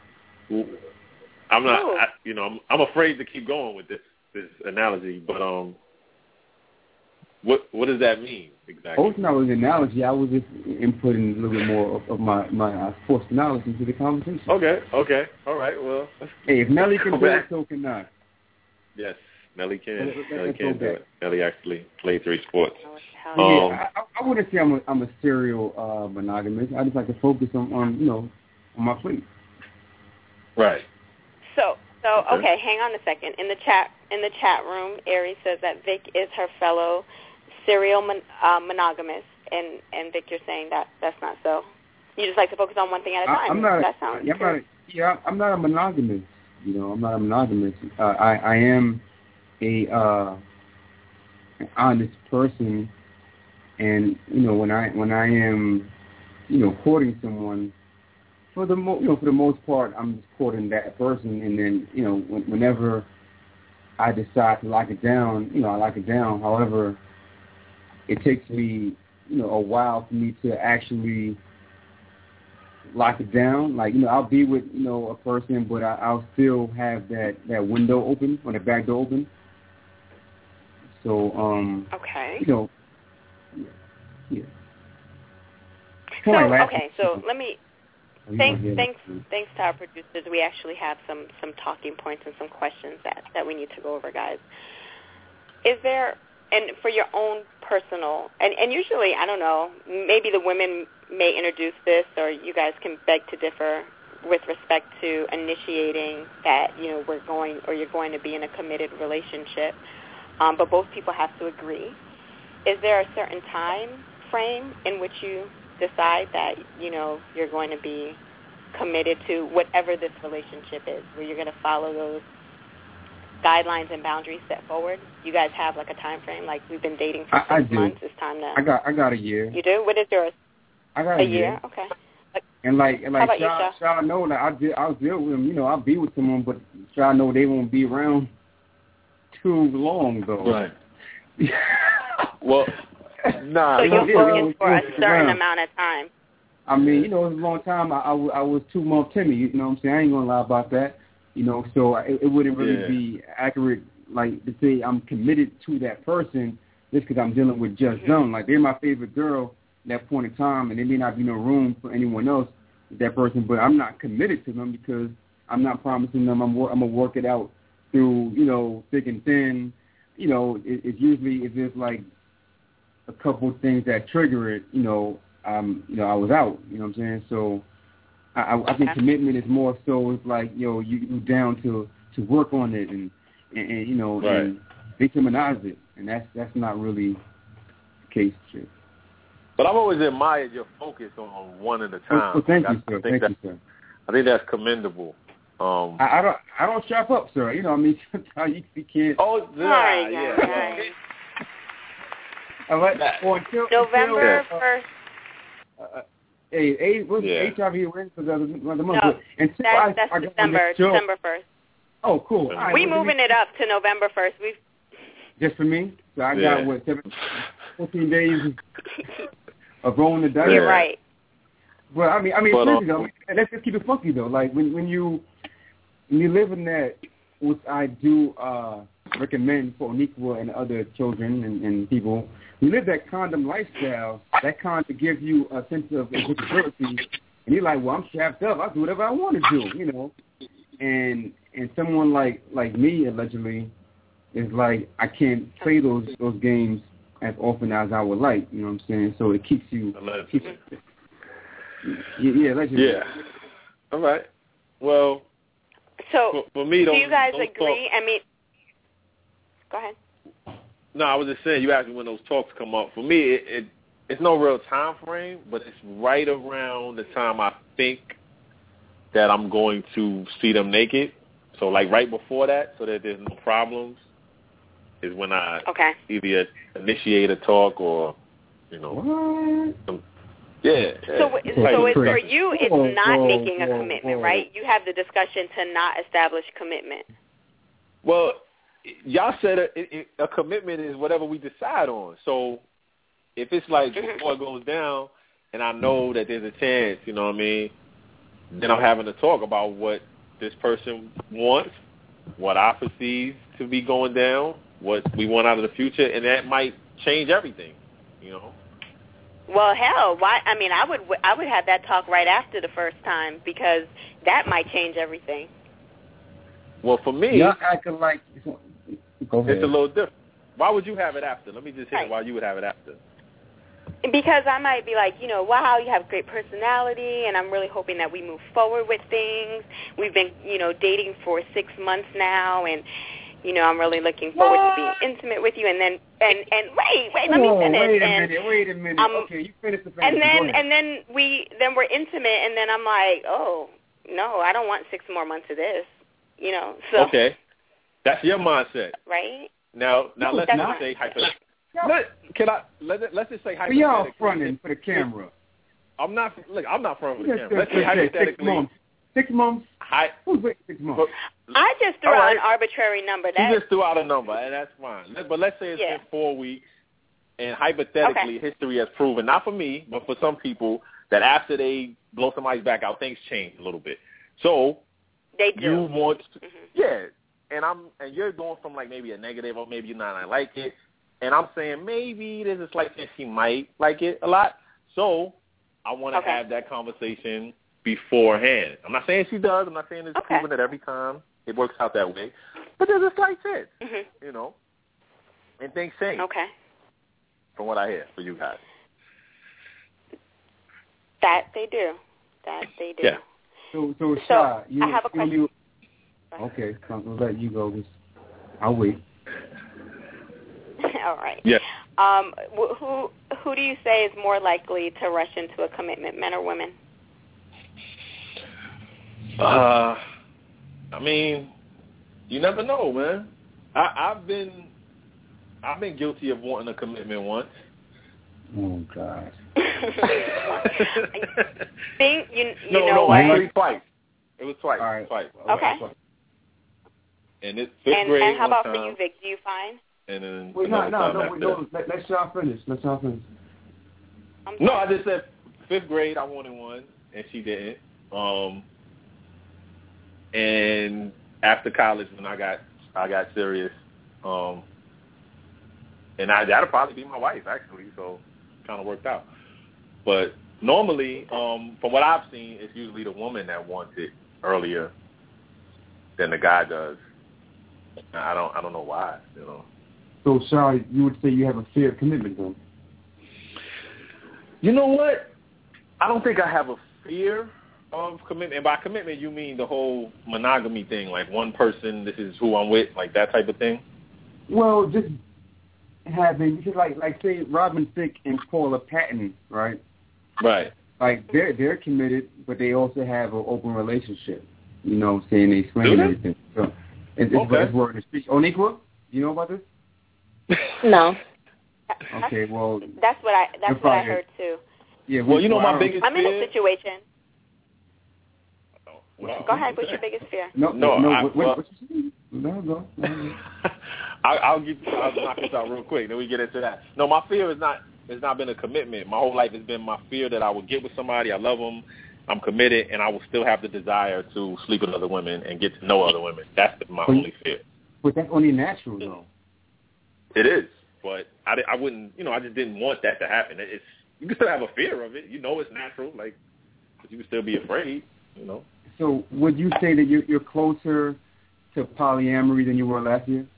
Speaker 6: I'm not,
Speaker 4: Ooh.
Speaker 6: I, you know, I'm, I'm afraid to keep going with this this analogy, but um, what what does that mean exactly?
Speaker 3: Oh, it's not really an analogy. I was just inputting a little bit more of, of my my uh, sports knowledge into the conversation.
Speaker 6: Okay, okay, all right. Well,
Speaker 3: Hey, if Nelly can
Speaker 6: Go
Speaker 3: do it,
Speaker 6: back.
Speaker 3: so can I.
Speaker 6: yes, Nelly can.
Speaker 3: Let's- let's
Speaker 6: Nelly
Speaker 3: go
Speaker 6: can do
Speaker 3: back.
Speaker 6: it. Nelly actually played three sports.
Speaker 4: Oh, what the hell?
Speaker 3: But
Speaker 6: Um,
Speaker 3: yeah, I, I wouldn't say I'm a, I'm a serial uh, monogamous. I just like to focus on, on you know on my fleet.
Speaker 6: Right.
Speaker 4: So, so
Speaker 6: Okay.
Speaker 4: okay, hang on a second. In the chat, in the chat room, Aries says that Vic is her fellow serial mon, uh, monogamous, and and Vic, you're saying that that's not so. You just like to focus on one thing at a time.
Speaker 3: I, I'm not.
Speaker 4: that
Speaker 3: A,
Speaker 4: sounds
Speaker 3: yeah, I'm not
Speaker 4: good.
Speaker 3: a, yeah, I'm not a monogamous. You know, I'm not a monogamous. Uh, I I am a uh, an honest person, and you know when I when I am, you know, courting someone, for the mo- you know for the most part, I'm just courting that person, and then you know when, whenever I decide to lock it down, you know, I lock it down. However, it takes me, you know, a while for me to actually lock it down. Like, you know, I'll be with, you know, a person, but I, I'll still have that, that window open or the back door open. So, um,
Speaker 4: okay.
Speaker 3: you know, yeah. yeah.
Speaker 4: So,
Speaker 3: like
Speaker 4: okay, so let me, thanks, thanks, thanks to our producers. We actually have some, some talking points and some questions that, that we need to go over, guys. Is there, and for your own personal, and, and usually, I don't know, maybe the women may introduce this, or you guys can beg to differ with respect to initiating that, you know, we're going, or you're going to be in a committed relationship, um, but both people have to agree. Is there a certain time frame in which you decide that, you know, you're going to be committed to whatever this relationship is, where you're going to follow those guidelines and boundaries set forward? You guys have like a time frame, like we've been dating for
Speaker 3: I,
Speaker 4: six
Speaker 3: I
Speaker 4: months. It's time to.
Speaker 3: I got I got a year.
Speaker 4: You do? What is yours?
Speaker 3: I got
Speaker 4: a,
Speaker 3: a
Speaker 4: year.
Speaker 3: year.
Speaker 4: Okay.
Speaker 3: And like and like
Speaker 4: Sha,
Speaker 3: Sha know that I deal I'll deal with them. You know, I'll be with someone, but Sha know they won't be around too long though.
Speaker 6: Right. Well, nah.
Speaker 4: So you're focused for a certain
Speaker 3: around.
Speaker 4: amount of time.
Speaker 3: I mean, you know, it was a long time. I, I, I was two month Timmy. You know what I'm saying? I ain't gonna lie about that. You know, so it, it wouldn't really
Speaker 6: yeah.
Speaker 3: be accurate, like to say I'm committed to that person just because I'm dealing with just
Speaker 4: mm-hmm.
Speaker 3: them. Like they're my favorite girl at that point in time, and there may not be no room for anyone else with that person. But I'm not committed to them because I'm not promising them I'm I'm gonna work it out through, you know, thick and thin. You know, it, it's usually if there's like a couple things that trigger it, you know, um, you know, I was out. You know what I'm saying? So I, I think commitment is more so it's like, yo, you, you down to, to work on it and, and, and you know,
Speaker 6: right.
Speaker 3: and victimize it, and that's that's not really the case. Shit.
Speaker 6: But I've always admired your focus on one at a time.
Speaker 3: Oh, thank
Speaker 6: like,
Speaker 3: you, sir.
Speaker 6: I think
Speaker 3: Thank
Speaker 6: that,
Speaker 3: you, sir.
Speaker 6: I think that's commendable. Um,
Speaker 3: I, I don't I don't strap up, sir. You know, I mean, sometimes you, you can't.
Speaker 6: Oh, yeah,
Speaker 4: right,
Speaker 6: yeah.
Speaker 4: Right.
Speaker 3: I like that. Well, until,
Speaker 4: November
Speaker 3: until, uh,
Speaker 4: first.
Speaker 3: Uh, Hey, hey, what's
Speaker 6: yeah.
Speaker 3: H I V awareness for the other month?
Speaker 4: No,
Speaker 3: Until
Speaker 4: that's,
Speaker 3: I,
Speaker 4: that's
Speaker 3: I
Speaker 4: December, December first.
Speaker 3: Oh, cool. All right,
Speaker 4: we
Speaker 3: well,
Speaker 4: moving
Speaker 3: me,
Speaker 4: it up to November first. We've
Speaker 3: just for me. So I
Speaker 6: yeah.
Speaker 3: got what seven, fourteen days of rolling the dice.
Speaker 4: You're right.
Speaker 3: Well, I mean, I mean,
Speaker 6: but,
Speaker 3: seriously,
Speaker 6: uh,
Speaker 3: though, let's just keep it funky though. Like when when you when you live in that, which I do uh, recommend for Oniqua and other children and, and people. You live that condom lifestyle, that condom gives you a sense of invisibility, and you're like, well, I'm strapped up. I'll do whatever I want to do, you know. And and someone like, like me, allegedly, is like, I can't play those those games as often as I would like, you know what I'm saying? So it keeps you... Keeps, yeah, yeah, allegedly.
Speaker 6: Yeah. All right. Well,
Speaker 4: so
Speaker 6: for, for me,
Speaker 4: do
Speaker 6: those,
Speaker 4: you guys
Speaker 6: those
Speaker 4: agree?
Speaker 6: Talks,
Speaker 4: I mean, go ahead.
Speaker 6: No, I was just saying, you asked me when those talks come up. For me, it, it it's no real time frame, but it's right around the time I think that I'm going to see them naked. So, like, right before that, so that there's no problems, is when I
Speaker 4: okay.
Speaker 6: either initiate a talk or, you know, some, yeah.
Speaker 4: So,
Speaker 6: yeah.
Speaker 4: so it's, for you, it's
Speaker 3: whoa,
Speaker 4: not
Speaker 3: whoa,
Speaker 4: making a
Speaker 3: whoa,
Speaker 4: commitment,
Speaker 3: whoa.
Speaker 4: right? You have the discussion to not establish commitment.
Speaker 6: Well, y'all said a, it, a commitment is whatever we decide on. So if it's like before it goes down and I know that there's a chance, you know what I mean, then I'm having to talk about what this person wants, what I perceive to be going down, what we want out of the future, and that might change everything, you know.
Speaker 4: Well, hell, why? I mean, I would I would have that talk right after the first time because that might change everything.
Speaker 6: Well, for me,
Speaker 3: y'all acting like Go ahead.
Speaker 6: It's a little different. Why would you have it after? Let me just hear
Speaker 4: right.
Speaker 6: why you would have it after.
Speaker 4: Because I might be like, you know, wow, you have great personality, and I'm really hoping that we move forward with things. We've been, you know, dating for six months now, and, you know, I'm really looking forward what? to being intimate with you. And then, and, and wait, wait, let
Speaker 3: Whoa,
Speaker 4: me finish.
Speaker 3: Wait a
Speaker 4: and,
Speaker 3: minute, wait a minute.
Speaker 4: Um,
Speaker 3: okay, you finish the
Speaker 4: And
Speaker 3: fantasy.
Speaker 4: then, and then we, then we're intimate, and then I'm like, oh, no, I don't want six more months of this, you know. So
Speaker 6: okay, that's your mindset,
Speaker 4: right?
Speaker 6: Now, now
Speaker 3: no,
Speaker 6: let's
Speaker 3: not.
Speaker 6: say hypothetically. let, can I let it, let's just say hypothetically.
Speaker 3: We all fronting for the camera.
Speaker 6: I'm not. Look, I'm not fronting for the
Speaker 3: Just,
Speaker 6: camera. Let's say hypothetically.
Speaker 3: Six months. Six months.
Speaker 6: Hi,
Speaker 3: Who's waiting six months?
Speaker 4: I just threw
Speaker 6: all
Speaker 4: out
Speaker 6: right.
Speaker 4: an arbitrary number.
Speaker 6: You
Speaker 4: That
Speaker 6: just threw out a number, and that's fine. But let's say it's
Speaker 4: Yeah.
Speaker 6: been four weeks, and hypothetically,
Speaker 4: Okay.
Speaker 6: history has proven, not for me, but for some people, that after they blow somebody's back out, things change a little bit. So
Speaker 4: they do.
Speaker 6: you want,
Speaker 4: Mhm.
Speaker 6: yeah, and I'm, and you're going from like maybe a negative, or maybe you're not, I like it, and I'm saying maybe there's a slight chance she might like it a lot. So I want to
Speaker 4: Okay.
Speaker 6: have that conversation beforehand. I'm not saying she does. I'm not saying it's
Speaker 4: Okay.
Speaker 6: proven that every time it works out that way, but there's a slight chance,
Speaker 4: Mhm.
Speaker 6: you know, and things change.
Speaker 4: Okay.
Speaker 6: From what I hear for you guys.
Speaker 4: That they do. That they do.
Speaker 6: Yeah.
Speaker 3: So, so,
Speaker 4: So,
Speaker 3: Sha, you,
Speaker 4: I have a question.
Speaker 3: You, okay, so we'll let you go. Just, I'll wait.
Speaker 4: All right.
Speaker 6: Yeah.
Speaker 4: Um, wh- who who do you say is more likely to rush into a commitment, men or women?
Speaker 6: Uh, I mean, you never know, man. I, I've been, I've been guilty of wanting a commitment once.
Speaker 3: Oh God.
Speaker 4: See, you you
Speaker 6: no,
Speaker 4: know
Speaker 6: no,
Speaker 4: what?
Speaker 6: actually twice. It was twice.
Speaker 3: All right.
Speaker 6: Twice.
Speaker 4: Okay.
Speaker 3: Twice.
Speaker 6: And it's fifth
Speaker 4: And,
Speaker 6: grade
Speaker 4: and how
Speaker 6: one
Speaker 4: about
Speaker 6: time,
Speaker 4: for you, Vic? Do you find?
Speaker 6: and then
Speaker 3: Wait, no,
Speaker 6: another
Speaker 3: no,
Speaker 6: time
Speaker 3: no,
Speaker 6: after
Speaker 3: wait, no.
Speaker 6: that.
Speaker 3: Let, let Sha finish. Let Sha finish.
Speaker 4: I'm
Speaker 6: No,
Speaker 4: sorry.
Speaker 6: I just said fifth grade I wanted one, and she didn't. Um, and after college, when I got I got serious, um, and I that'll probably be my wife actually, so it kind of worked out. But normally, um, from what I've seen, it's usually the woman that wants it earlier than the guy does. I don't I don't know why, you know.
Speaker 3: So, Sha, you would say you have a fear of commitment, then?
Speaker 6: You know what? I don't think I have a fear of commitment. And by commitment, you mean the whole monogamy thing, like one person, this is who I'm with, like that type of thing?
Speaker 3: Well, just having, just like, like say, Robin Thicke and Paula Patton, right?
Speaker 6: Right.
Speaker 3: Like, they're, they're committed, but they also have an open relationship. You know, saying they swing
Speaker 6: Do
Speaker 3: and
Speaker 6: they?
Speaker 3: everything. So, it's, it's,
Speaker 6: Okay.
Speaker 3: it's word of speech. Oniqua, you know about this?
Speaker 5: No.
Speaker 3: Okay, well,
Speaker 4: That's what I that's
Speaker 3: You're
Speaker 4: what I
Speaker 3: fired.
Speaker 4: heard too.
Speaker 3: yeah.
Speaker 6: Well, you know
Speaker 3: I
Speaker 6: my
Speaker 3: don't-
Speaker 6: biggest
Speaker 4: I'm in
Speaker 6: fear.
Speaker 4: a situation.
Speaker 6: Well,
Speaker 4: Go ahead. What's your biggest fear?
Speaker 3: No,
Speaker 6: No,
Speaker 3: no.
Speaker 6: I-
Speaker 3: what,
Speaker 6: well-
Speaker 3: what, what you saying? No, no, no.
Speaker 6: I'll, I'll get. I'll knock this out real quick. Then we get into that. No, my fear is not. It's not been a commitment. My whole life has been my fear that I will get with somebody. I love them. I'm committed, and I will still have the desire to sleep with other women and get to know other women. That's my
Speaker 3: But-
Speaker 6: only fear.
Speaker 3: But that's only natural, though.
Speaker 6: It is, but I, I wouldn't. You know, I just didn't want that to happen. It's you can still have a fear of it. You know, it's natural. Like, but you can still be afraid. You know.
Speaker 3: So would you say that you're, you're closer to polyamory than you were last year?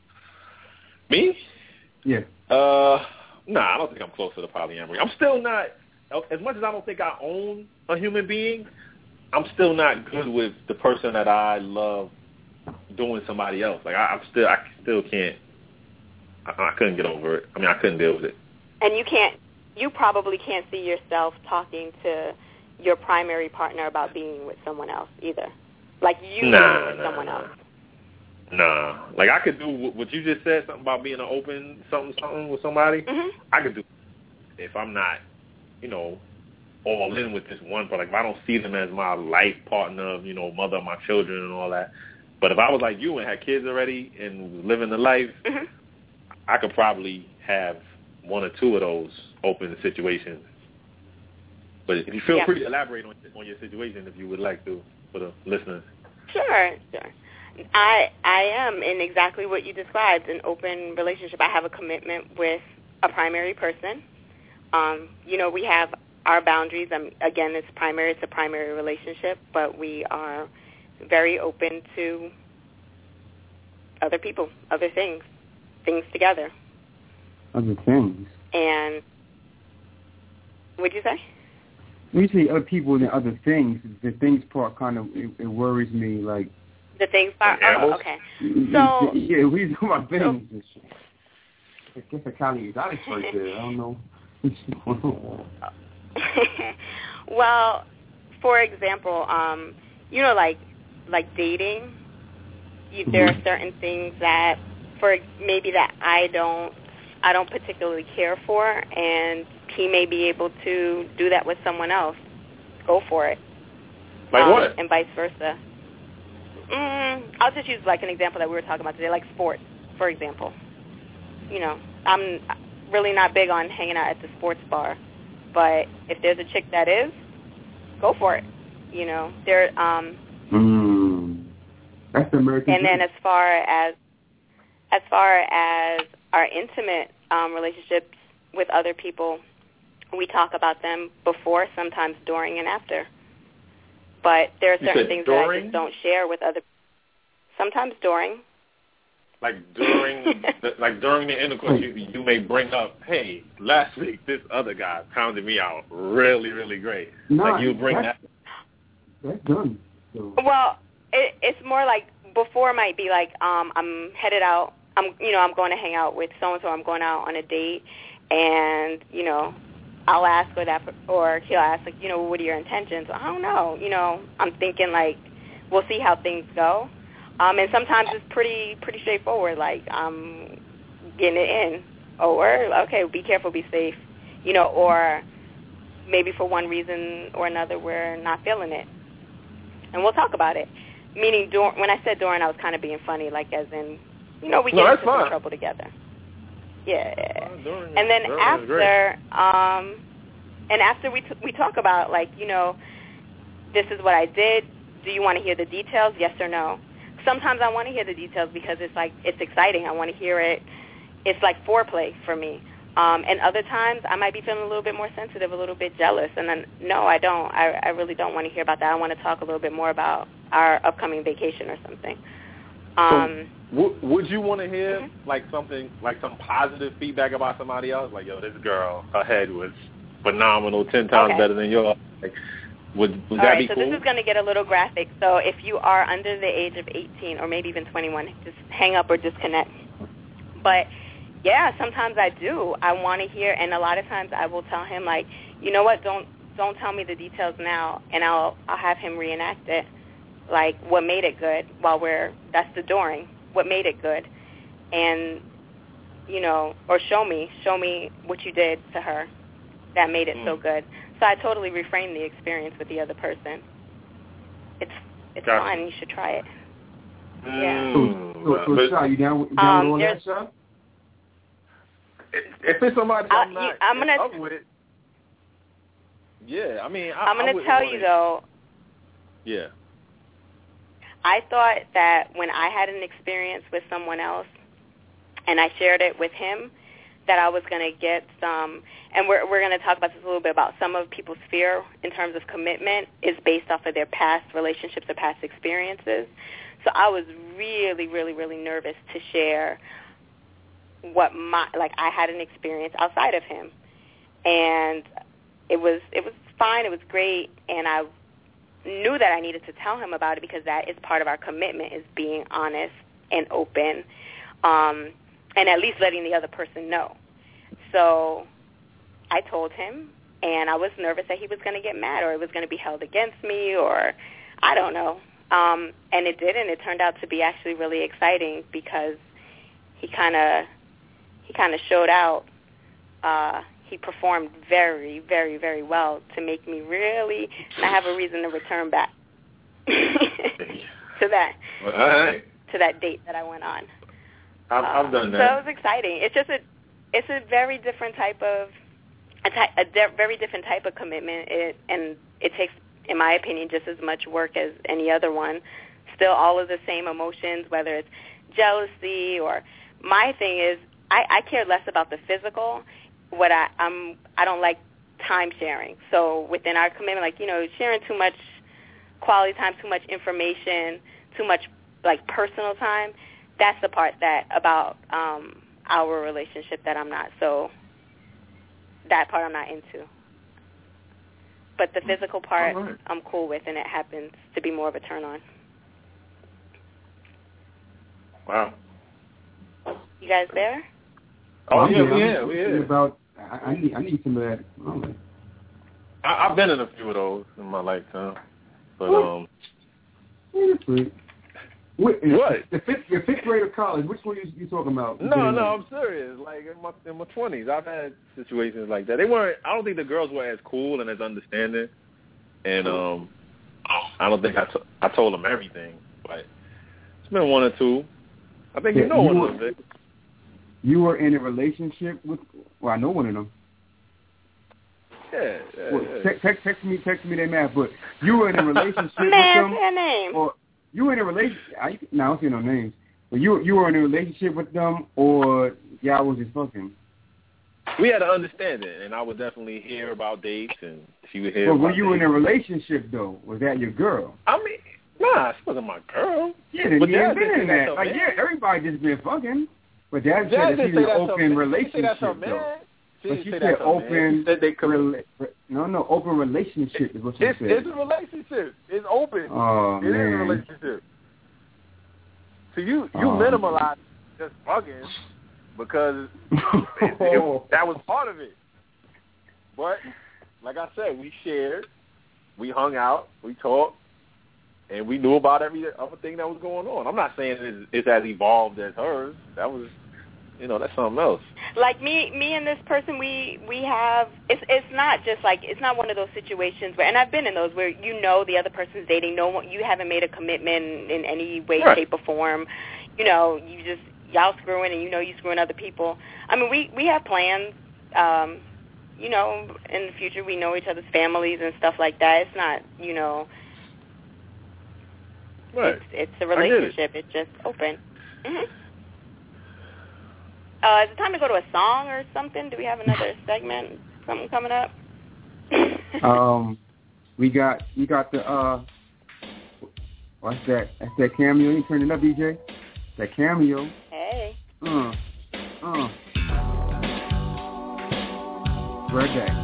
Speaker 6: Me?
Speaker 3: Yeah.
Speaker 6: Uh, nah, I don't think I'm closer to polyamory. I'm still not, as much as I don't think I own a human being, I'm still not good with the person that I love doing somebody else. Like, I, I'm still, I still can't, I, I couldn't get over it. I mean, I couldn't deal with it.
Speaker 4: And you can't. You probably can't see yourself talking to your primary partner about being with someone else either. Like you
Speaker 6: Nah,
Speaker 4: being with
Speaker 6: nah,
Speaker 4: someone
Speaker 6: nah.
Speaker 4: else.
Speaker 6: Nah. Like, I could do what you just said, something about being an open something, something with somebody.
Speaker 4: Mhm.
Speaker 6: I could do if I'm not, you know, all in with this one person. Like, if I don't see them as my life partner, you know, mother of my children and all that. But if I was like you and had kids already and was living the life,
Speaker 4: Mhm.
Speaker 6: I could probably have one or two of those open situations. But if you feel
Speaker 4: Yeah.
Speaker 6: free to elaborate on, on your situation if you would like to for the listeners.
Speaker 4: Sure, sure. I I am in exactly what you described, an open relationship. I have a commitment with a primary person. Um, you know, we have our boundaries. Um, again, it's primary. It's a primary relationship, but we are very open to other people, other things, things together.
Speaker 3: Other things.
Speaker 4: And what'd you say?
Speaker 3: When you say other people and other things, the things part kind of, it, it worries me, like...
Speaker 4: The things part?
Speaker 6: Like
Speaker 4: Oh,
Speaker 6: animals?
Speaker 4: okay. So-
Speaker 3: yeah, we talking about things and shit. I guess I kind of exotic right there. I don't know.
Speaker 4: Well, for example, um, you know, like like dating, you, there are certain things that, for maybe that I don't I don't particularly care for, and he may be able to do that with someone else. Go for it.
Speaker 6: Like
Speaker 4: um,
Speaker 6: what?
Speaker 4: And vice versa. Mm, I'll just use like an example that we were talking about today, like sports, for example. You know, I'm really not big on hanging out at the sports bar, but if there's a chick that is, go for it. You know, there. Um,
Speaker 3: mm. That's the American
Speaker 4: And
Speaker 3: dream.
Speaker 4: then as far as as far as our intimate um, relationships with other people, we talk about them before, sometimes during, and after. But there are
Speaker 6: You
Speaker 4: certain
Speaker 6: said
Speaker 4: things
Speaker 6: during?
Speaker 4: that I just don't share with other. Sometimes during.
Speaker 6: Like during, the, like during the intercourse, you you may bring up, hey, last week this other guy pounded me out really, really great.
Speaker 3: No,
Speaker 6: like you bring
Speaker 3: that's,
Speaker 6: that.
Speaker 3: That's done. So.
Speaker 4: Well, it, it's more like before might be like um, I'm headed out. I'm you know I'm going to hang out with so and so. I'm going out on a date, and you know I'll ask or that or he'll ask like you know what are your intentions? I don't know. You know I'm thinking like we'll see how things go. Um, and sometimes it's pretty pretty straightforward, like I'm getting it in. Oh, or okay, be careful, be safe, you know, or maybe for one reason or another we're not feeling it, and we'll talk about it. Meaning, dur- when I said during, I was kind of being funny, like as in, you know, we get
Speaker 6: no,
Speaker 4: into
Speaker 6: fine.
Speaker 4: some trouble together. Yeah,
Speaker 6: Uh, during,
Speaker 4: and then
Speaker 6: during
Speaker 4: after, um, and after we t- we talk about like, you know, this is what I did. Do you want to hear the details? Yes or no? Sometimes I want to hear the details because it's like it's exciting. I want to hear it. It's like foreplay for me. Um, and other times I might be feeling a little bit more sensitive, a little bit jealous. And then no, I don't. I, I really don't want to hear about that. I want to talk a little bit more about our upcoming vacation or something. Um,
Speaker 6: so w- would you want to hear
Speaker 4: mm-hmm.
Speaker 6: like something like some positive feedback about somebody else? Like, yo, this girl, her head was phenomenal, ten times
Speaker 4: okay.
Speaker 6: better than yours. Like, Would, would
Speaker 4: All
Speaker 6: that
Speaker 4: right,
Speaker 6: be
Speaker 4: so
Speaker 6: cool?
Speaker 4: this is going to get a little graphic. So if you are under the age of eighteen or maybe even twenty-one, just hang up or disconnect. But, yeah, sometimes I do. I want to hear, and a lot of times I will tell him, like, you know what, don't don't tell me the details now, and I'll I'll have him reenact it, like what made it good while we're, that's the during, what made it good. And, you know, or show me, show me what you did to her that made it mm. so good. So I totally reframe the experience with the other person. It's it's
Speaker 6: gotcha.
Speaker 4: fun. You should try it.
Speaker 6: Mm.
Speaker 4: Yeah.
Speaker 3: So, so, so Sha, you down, you down
Speaker 4: um,
Speaker 3: with all that, Sha?
Speaker 6: If it's somebody
Speaker 4: uh,
Speaker 6: I'm
Speaker 4: you,
Speaker 6: not
Speaker 4: I'm gonna,
Speaker 6: up with it, yeah, I mean, I,
Speaker 4: I'm going
Speaker 6: I
Speaker 4: to tell
Speaker 6: want
Speaker 4: you,
Speaker 6: it.
Speaker 4: though,
Speaker 6: yeah.
Speaker 4: I thought that when I had an experience with someone else and I shared it with him, that I was going to get some, and we're we're going to talk about this a little bit, about some of people's fear in terms of commitment is based off of their past relationships or past experiences. So I was really, really, really nervous to share what my, like I had an experience outside of him. And it was it was fine, it was great, and I knew that I needed to tell him about it because that is part of our commitment, is being honest and open. Um and at least letting the other person know. So I told him, and I was nervous that he was going to get mad or it was going to be held against me, or I don't know. Um, and it did, and it turned out to be actually really exciting because he kind of he kind of showed out. Uh, he performed very, very, very well to make me really not have a reason to return back to that
Speaker 6: Well, all right.
Speaker 4: to that date that I went on.
Speaker 6: I've, I've done that.
Speaker 4: So it was exciting. It's just a, it's a very different type of, a, ty- a de- very different type of commitment. It, and it takes, in my opinion, just as much work as any other one. Still all of the same emotions, whether it's jealousy or, my thing is, I, I care less about the physical. What I, I'm, I don't like time sharing. So within our commitment, like, you know, sharing too much quality time, too much information, too much, like, personal time, that's the part that about um, our relationship that I'm not so, that part I'm not into. But the physical part
Speaker 6: right.
Speaker 4: I'm cool with, and it happens to be more of a turn on.
Speaker 6: Wow.
Speaker 4: You guys there?
Speaker 6: Oh,
Speaker 3: I'm
Speaker 6: yeah,
Speaker 3: here,
Speaker 6: we
Speaker 3: I'm
Speaker 6: here, we here.
Speaker 3: About, I, I need, I need some of that. Oh.
Speaker 6: I, I've been in a few of those in my lifetime, but um,
Speaker 3: Yeah, sweet. What?
Speaker 6: What?
Speaker 3: The fifth, your fifth grade of college? Which one you you talking about?
Speaker 6: No, no, I'm serious. Like in my in my twenties, I've had situations like that. They weren't. I don't think the girls were as cool and as understanding. And um, I don't think I, t- I told them everything, but it's been one or two. I think yeah, you know you one were, of them, Vic.
Speaker 3: You were in a relationship with? Well, I know one of them.
Speaker 6: Yeah, yeah,
Speaker 3: well,
Speaker 6: yeah.
Speaker 3: Text, text, text me, text me their math. But you were in a relationship with
Speaker 4: Man,
Speaker 3: them,
Speaker 4: their name.
Speaker 3: or you were in a relationship? I no, I don't see no names. But you you were in a relationship with them, or y'all was just fucking?
Speaker 6: We had an understanding, and I would definitely hear about dates, and she would hear.
Speaker 3: But
Speaker 6: about
Speaker 3: were you
Speaker 6: dates.
Speaker 3: in a relationship though? Was that your girl?
Speaker 6: I mean, nah, she wasn't my girl.
Speaker 3: Yeah, then
Speaker 6: but
Speaker 3: you ain't
Speaker 6: Jazz
Speaker 3: been in
Speaker 6: that's
Speaker 3: that. Like,
Speaker 6: man.
Speaker 3: yeah, everybody just been fucking. But Jazz
Speaker 6: Jazz
Speaker 3: said that
Speaker 6: didn't
Speaker 3: she's
Speaker 6: say
Speaker 3: in an
Speaker 6: that's
Speaker 3: open
Speaker 6: her,
Speaker 3: relationship
Speaker 6: she said that's her
Speaker 3: though.
Speaker 6: man. She
Speaker 3: But
Speaker 6: didn't
Speaker 3: she
Speaker 6: say
Speaker 3: said
Speaker 6: that's her
Speaker 3: open.
Speaker 6: man. She said they could.
Speaker 3: Rela- no, no, open relationship is what she
Speaker 6: it's,
Speaker 3: said.
Speaker 6: It's a relationship. It's open.
Speaker 3: Oh
Speaker 6: it
Speaker 3: man.
Speaker 6: is a relationship. So you you
Speaker 3: Oh,
Speaker 6: minimalize just fucking because it, it, that was part of it. But like I said, we shared, we hung out, we talked, and we knew about every other thing that was going on. I'm not saying it's, it's as evolved as hers. That was, you know, that's something else.
Speaker 4: Like me, me and this person, we we have. It's it's not just like it's not one of those situations where, and I've been in those where you know the other person's dating. No one, you haven't made a commitment in any way,
Speaker 6: right.
Speaker 4: shape, or form. You know, you just y'all screwing, and you know you screwing other people. I mean, we we have plans. Um, you know, in the future, we know each other's families and stuff like that. It's not, you know,
Speaker 6: right.
Speaker 4: it's, it's a relationship. It. It's just open. Mm-hmm. Uh, is it time to go to a song or something? Do we have another segment, something coming up?
Speaker 3: um, we got, you got the, uh, what's that? That's that cameo. You turn it up, D J? That cameo.
Speaker 4: Hey.
Speaker 3: Uh, uh. Right back.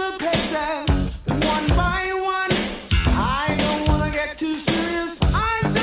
Speaker 7: One by one, I don't wanna get too serious. I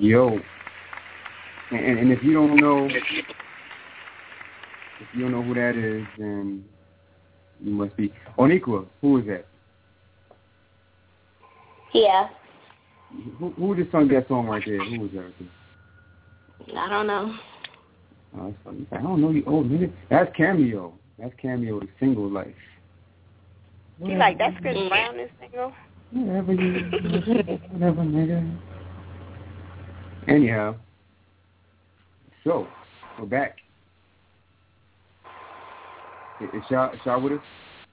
Speaker 3: Yo. And, and if you don't know, if you don't know who that is, then you must be Oniqua. Who is that?
Speaker 5: Yeah.
Speaker 3: Who, who just sung that song right there? Who was that right there?
Speaker 5: I don't know.
Speaker 3: Oh, that's funny. I don't know you. Oh, nigga. That's Cameo. That's Cameo, the single life.
Speaker 4: You like that's Chris Brown is single?
Speaker 3: Whatever you, whatever, nigga. Anyhow, so we're back. Is Shaw, is Shaw with us?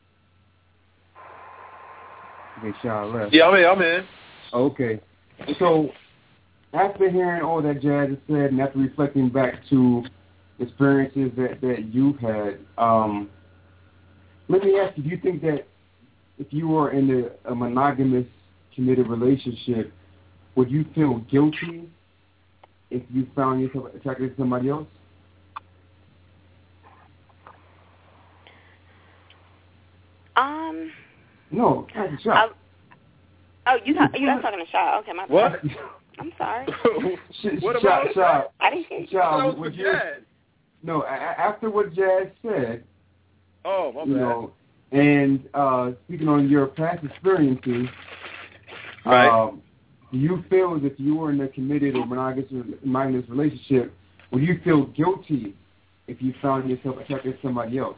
Speaker 3: Okay, Shaw left.
Speaker 6: Yeah, I'm in. I'm in.
Speaker 3: Okay. So after hearing all that Jazz has said, and after reflecting back to experiences that, that you've had, um, let me ask you: do you think that if you were in a, a monogamous, committed relationship, would you feel guilty if you found yourself attracted to somebody else?
Speaker 4: Um.
Speaker 3: No, catch a shot.
Speaker 4: Oh, you talk, you are talking to Shaw? Okay, my
Speaker 6: What?
Speaker 4: bad. I'm sorry.
Speaker 6: What about
Speaker 3: Shaw, Shaw,
Speaker 4: I didn't hear you.
Speaker 3: Shaw, would you? No, a- after what Jazz said.
Speaker 6: Oh, my bad.
Speaker 3: You know, and uh, speaking on your past experiences,
Speaker 6: right.
Speaker 3: um, do you feel as if you were in a committed or monogamous, monogamous relationship, would you feel guilty if you found yourself attracted to somebody else?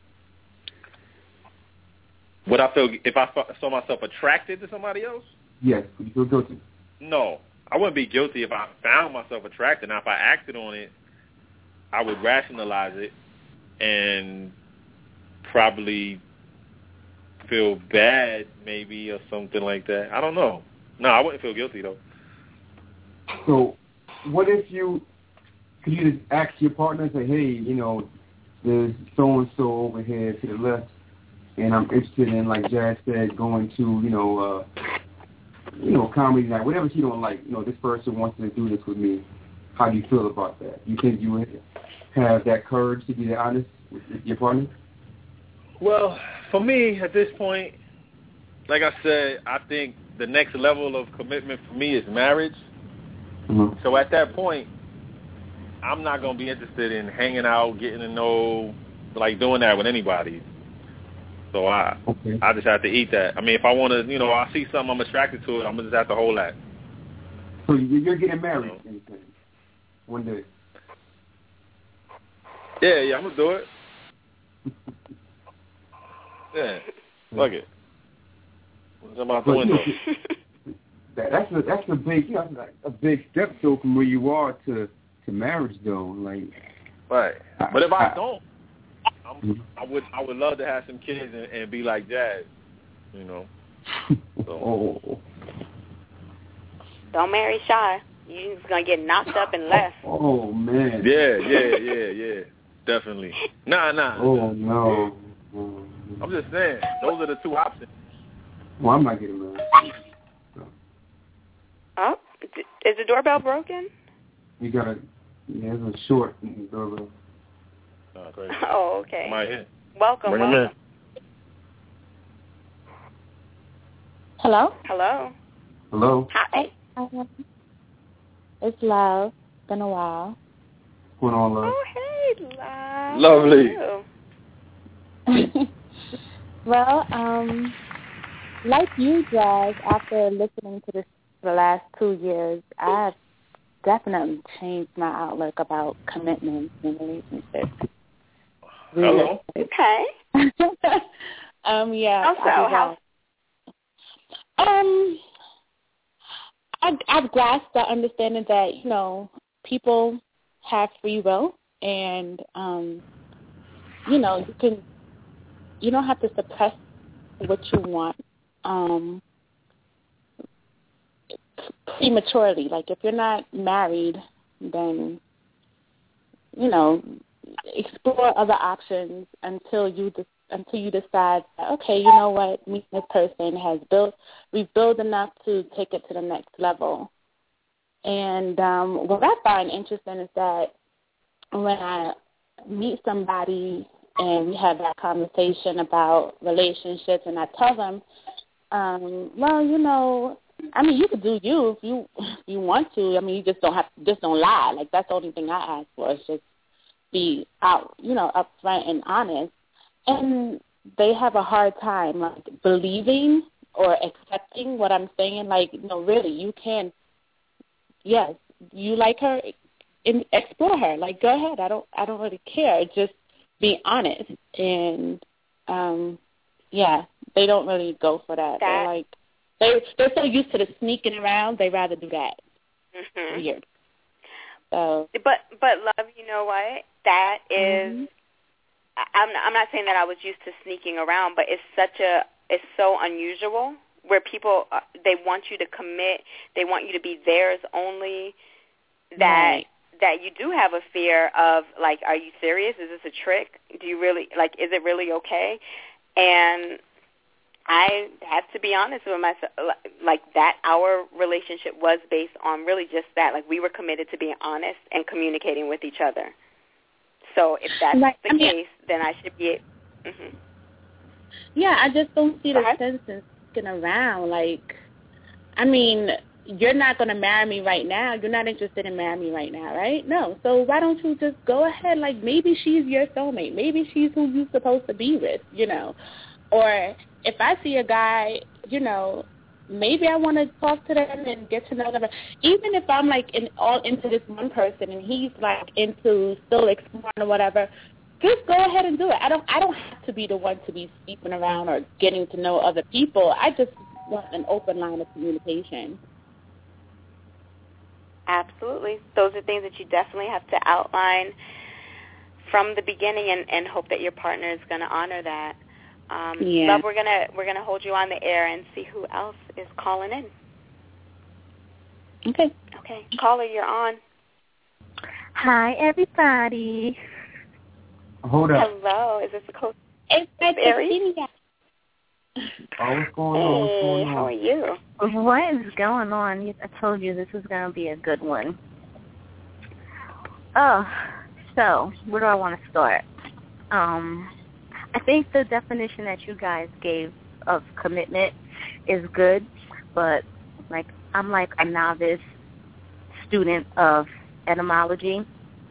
Speaker 6: Would I feel if I saw myself attracted to somebody else?
Speaker 3: Yes. Would you feel guilty?
Speaker 6: No. I wouldn't be guilty if I found myself attracted. Now, if I acted on it, I would rationalize it and probably feel bad maybe or something like that. I don't know. No, I wouldn't feel guilty, though.
Speaker 3: So what if you, could you just ask your partner and say, hey, you know, there's so-and-so over here to the left, and I'm interested in, like Jazz said, going to, you know, uh, you know, comedy night, whatever she don't like, you know, this person wants to do this with me. How do you feel about that? Do you think you would have that courage to be honest with your partner?
Speaker 6: Well, for me, at this point, like I said, I think the next level of commitment for me is marriage.
Speaker 3: Mm-hmm.
Speaker 6: So at that point, I'm not going to be interested in hanging out, getting to know, like doing that with anybody. So I
Speaker 3: okay.
Speaker 6: I just have to eat that. I mean, if I want to, you know, I see something, I'm attracted to it, I'm going to just have to hold that.
Speaker 3: So you're getting married you know? one day?
Speaker 6: Yeah, yeah, I'm going to do it. Yeah, fuck it. What's about the window?
Speaker 3: that, that's a that's a big you know, like a big step though from where you are to, to marriage though. Like,
Speaker 6: right. But if I, I don't, I'm,
Speaker 3: mm-hmm.
Speaker 6: I would I would love to have some kids and, and be like Jazz, you know. So.
Speaker 3: oh.
Speaker 4: Don't marry Shy. You're just gonna get knocked up and left.
Speaker 3: Oh man.
Speaker 6: Yeah, yeah, yeah, yeah. Definitely. Nah, nah.
Speaker 3: Oh no. Oh,
Speaker 6: I'm just saying, those are the two options.
Speaker 3: Well, I might get married. So.
Speaker 4: Oh, is the doorbell broken?
Speaker 3: You got a, yeah, there's a short in the doorbell.
Speaker 6: Oh, crazy.
Speaker 4: Oh, okay.
Speaker 6: Come on in.
Speaker 4: Welcome,
Speaker 6: Bring
Speaker 4: welcome.
Speaker 6: him in.
Speaker 5: Hello?
Speaker 4: Hello.
Speaker 3: Hello?
Speaker 4: Hi.
Speaker 5: Um, it's Love. Been a while.
Speaker 3: What's going on, Love?
Speaker 4: Oh, hey, Love.
Speaker 6: Lovely.
Speaker 5: Well, um, like you, Jazz, after listening to this for the last two years, I've definitely changed my outlook about commitments and relationships.
Speaker 6: Hello.
Speaker 4: Okay.
Speaker 5: um, yeah.
Speaker 4: How so? How?
Speaker 5: Um, I, I've grasped the understanding that, you know, people have free will, and, um, you know, you can, you don't have to suppress what you want um, prematurely. Like, if you're not married, then, you know, explore other options until you de- until you decide, okay, you know what, me and this person has built, we've built enough to take it to the next level. And um, what I find interesting is that when I meet somebody and we have that conversation about relationships, and I tell them, um, well, you know,
Speaker 7: I mean, you could do you if you if you want to. I mean, you just don't have just don't lie. Like that's the only thing I ask for is just be out, you know, upfront and honest. And they have a hard time like believing or accepting what I'm saying. Like, no, really, you can. Yes, you like her, and explore her. Like, go ahead. I don't. I don't really care. Just be honest. And um, yeah, they don't really go for that. that they're like they they're so used to the sneaking around. They rather do that.
Speaker 4: Mm-hmm.
Speaker 7: Weird. So,
Speaker 4: but but love, you know what? That is.
Speaker 7: Mm-hmm.
Speaker 4: I'm I'm not saying that I was used to sneaking around, but it's such a it's so unusual where people uh, they want you to commit, they want you to be theirs only. That
Speaker 7: right.
Speaker 4: that you do have a fear of like, are you serious? Is this a trick? Do you really like? Is it really okay? And I have to be honest with myself, like that our relationship was based on really just that. Like we were committed to being honest and communicating with each other. So if that's
Speaker 7: like,
Speaker 4: the
Speaker 7: I mean,
Speaker 4: case, then I should be. Mm-hmm.
Speaker 7: Yeah, I just don't see the
Speaker 4: uh-huh.
Speaker 7: sense in sticking around. Like, I mean, you're not going to marry me right now. You're not interested in marrying me right now, right? No. So why don't you just go ahead? Like, maybe she's your soulmate. Maybe she's who you're supposed to be with, you know. Or if I see a guy, you know, maybe I want to talk to them and get to know them. Even if I'm, like, in, all into this one person and he's, like, into still exploring or whatever, just go ahead and do it. I don't I don't have to be the one to be sleeping around or getting to know other people. I just want an open line of communication.
Speaker 4: Absolutely. Those are things that you definitely have to outline from the beginning and, and hope that your partner is going to honor that. Um,
Speaker 7: yeah.
Speaker 4: Love, we're gonna we're gonna hold you on the air and see who else is calling in.
Speaker 7: Okay.
Speaker 4: Okay, caller, you're on.
Speaker 8: Hi, everybody.
Speaker 3: Hold up.
Speaker 4: Hello, is this a coach?
Speaker 7: It's
Speaker 4: Barry.
Speaker 3: Oh, what's going on? What's going on?
Speaker 4: How are you?
Speaker 8: What is going on? I told you this was going to be a good one. Oh, so where do I want to start? Um, I think the definition that you guys gave of commitment is good, but like I'm like a novice student of etymology.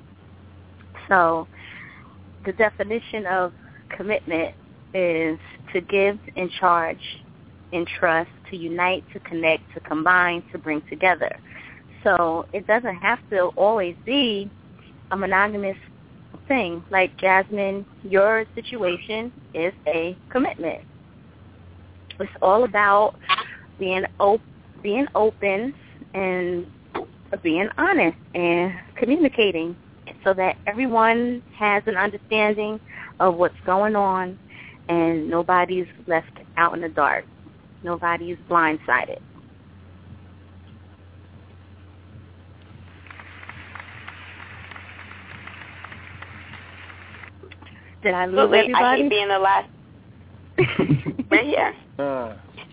Speaker 8: So the definition of commitment is to give, in charge, entrust, to unite, to connect, to combine, to bring together. So it doesn't have to always be a monogamous thing. Like Jasmine, your situation is a commitment. It's all about being op- being open and being honest and communicating so that everyone has an understanding of what's going on and nobody's left out in the dark. Nobody's blindsided. Did I lose
Speaker 4: Absolutely.
Speaker 8: everybody?
Speaker 4: I hate being the last. We're here.
Speaker 6: Uh,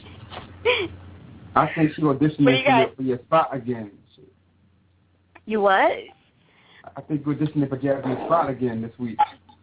Speaker 3: I think she auditioned
Speaker 4: What do you
Speaker 3: for, your,
Speaker 4: guys-
Speaker 3: for your spot again.
Speaker 8: You what?
Speaker 3: I think we're auditioning for Jasmine's spot again this week.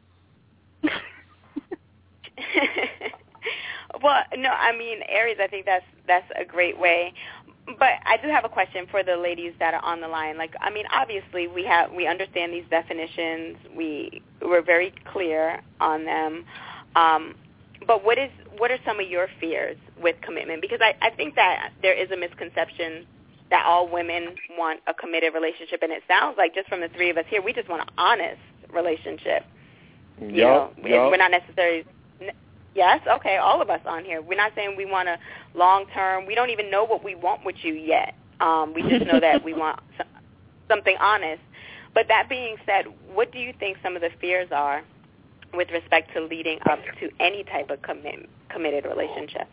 Speaker 4: Well, no, I mean, Aries, I think that's that's a great way. But I do have a question for the ladies that are on the line. Like, I mean, obviously we have we understand these definitions. We we're very clear on them. Um, but what is what are some of your fears with commitment? Because I, I think that there is a misconception that all women want a committed relationship, and it sounds like just from the three of us here, we just want an honest relationship. You
Speaker 6: yep,
Speaker 4: know,
Speaker 6: yep.
Speaker 4: we're not necessarily. Yes, okay, all of us on here. We're not saying we want a long-term. We don't even know what we want with you yet. Um, we just know that we want something honest. But that being said, what do you think some of the fears are with respect to leading up to any type of commit, committed relationship?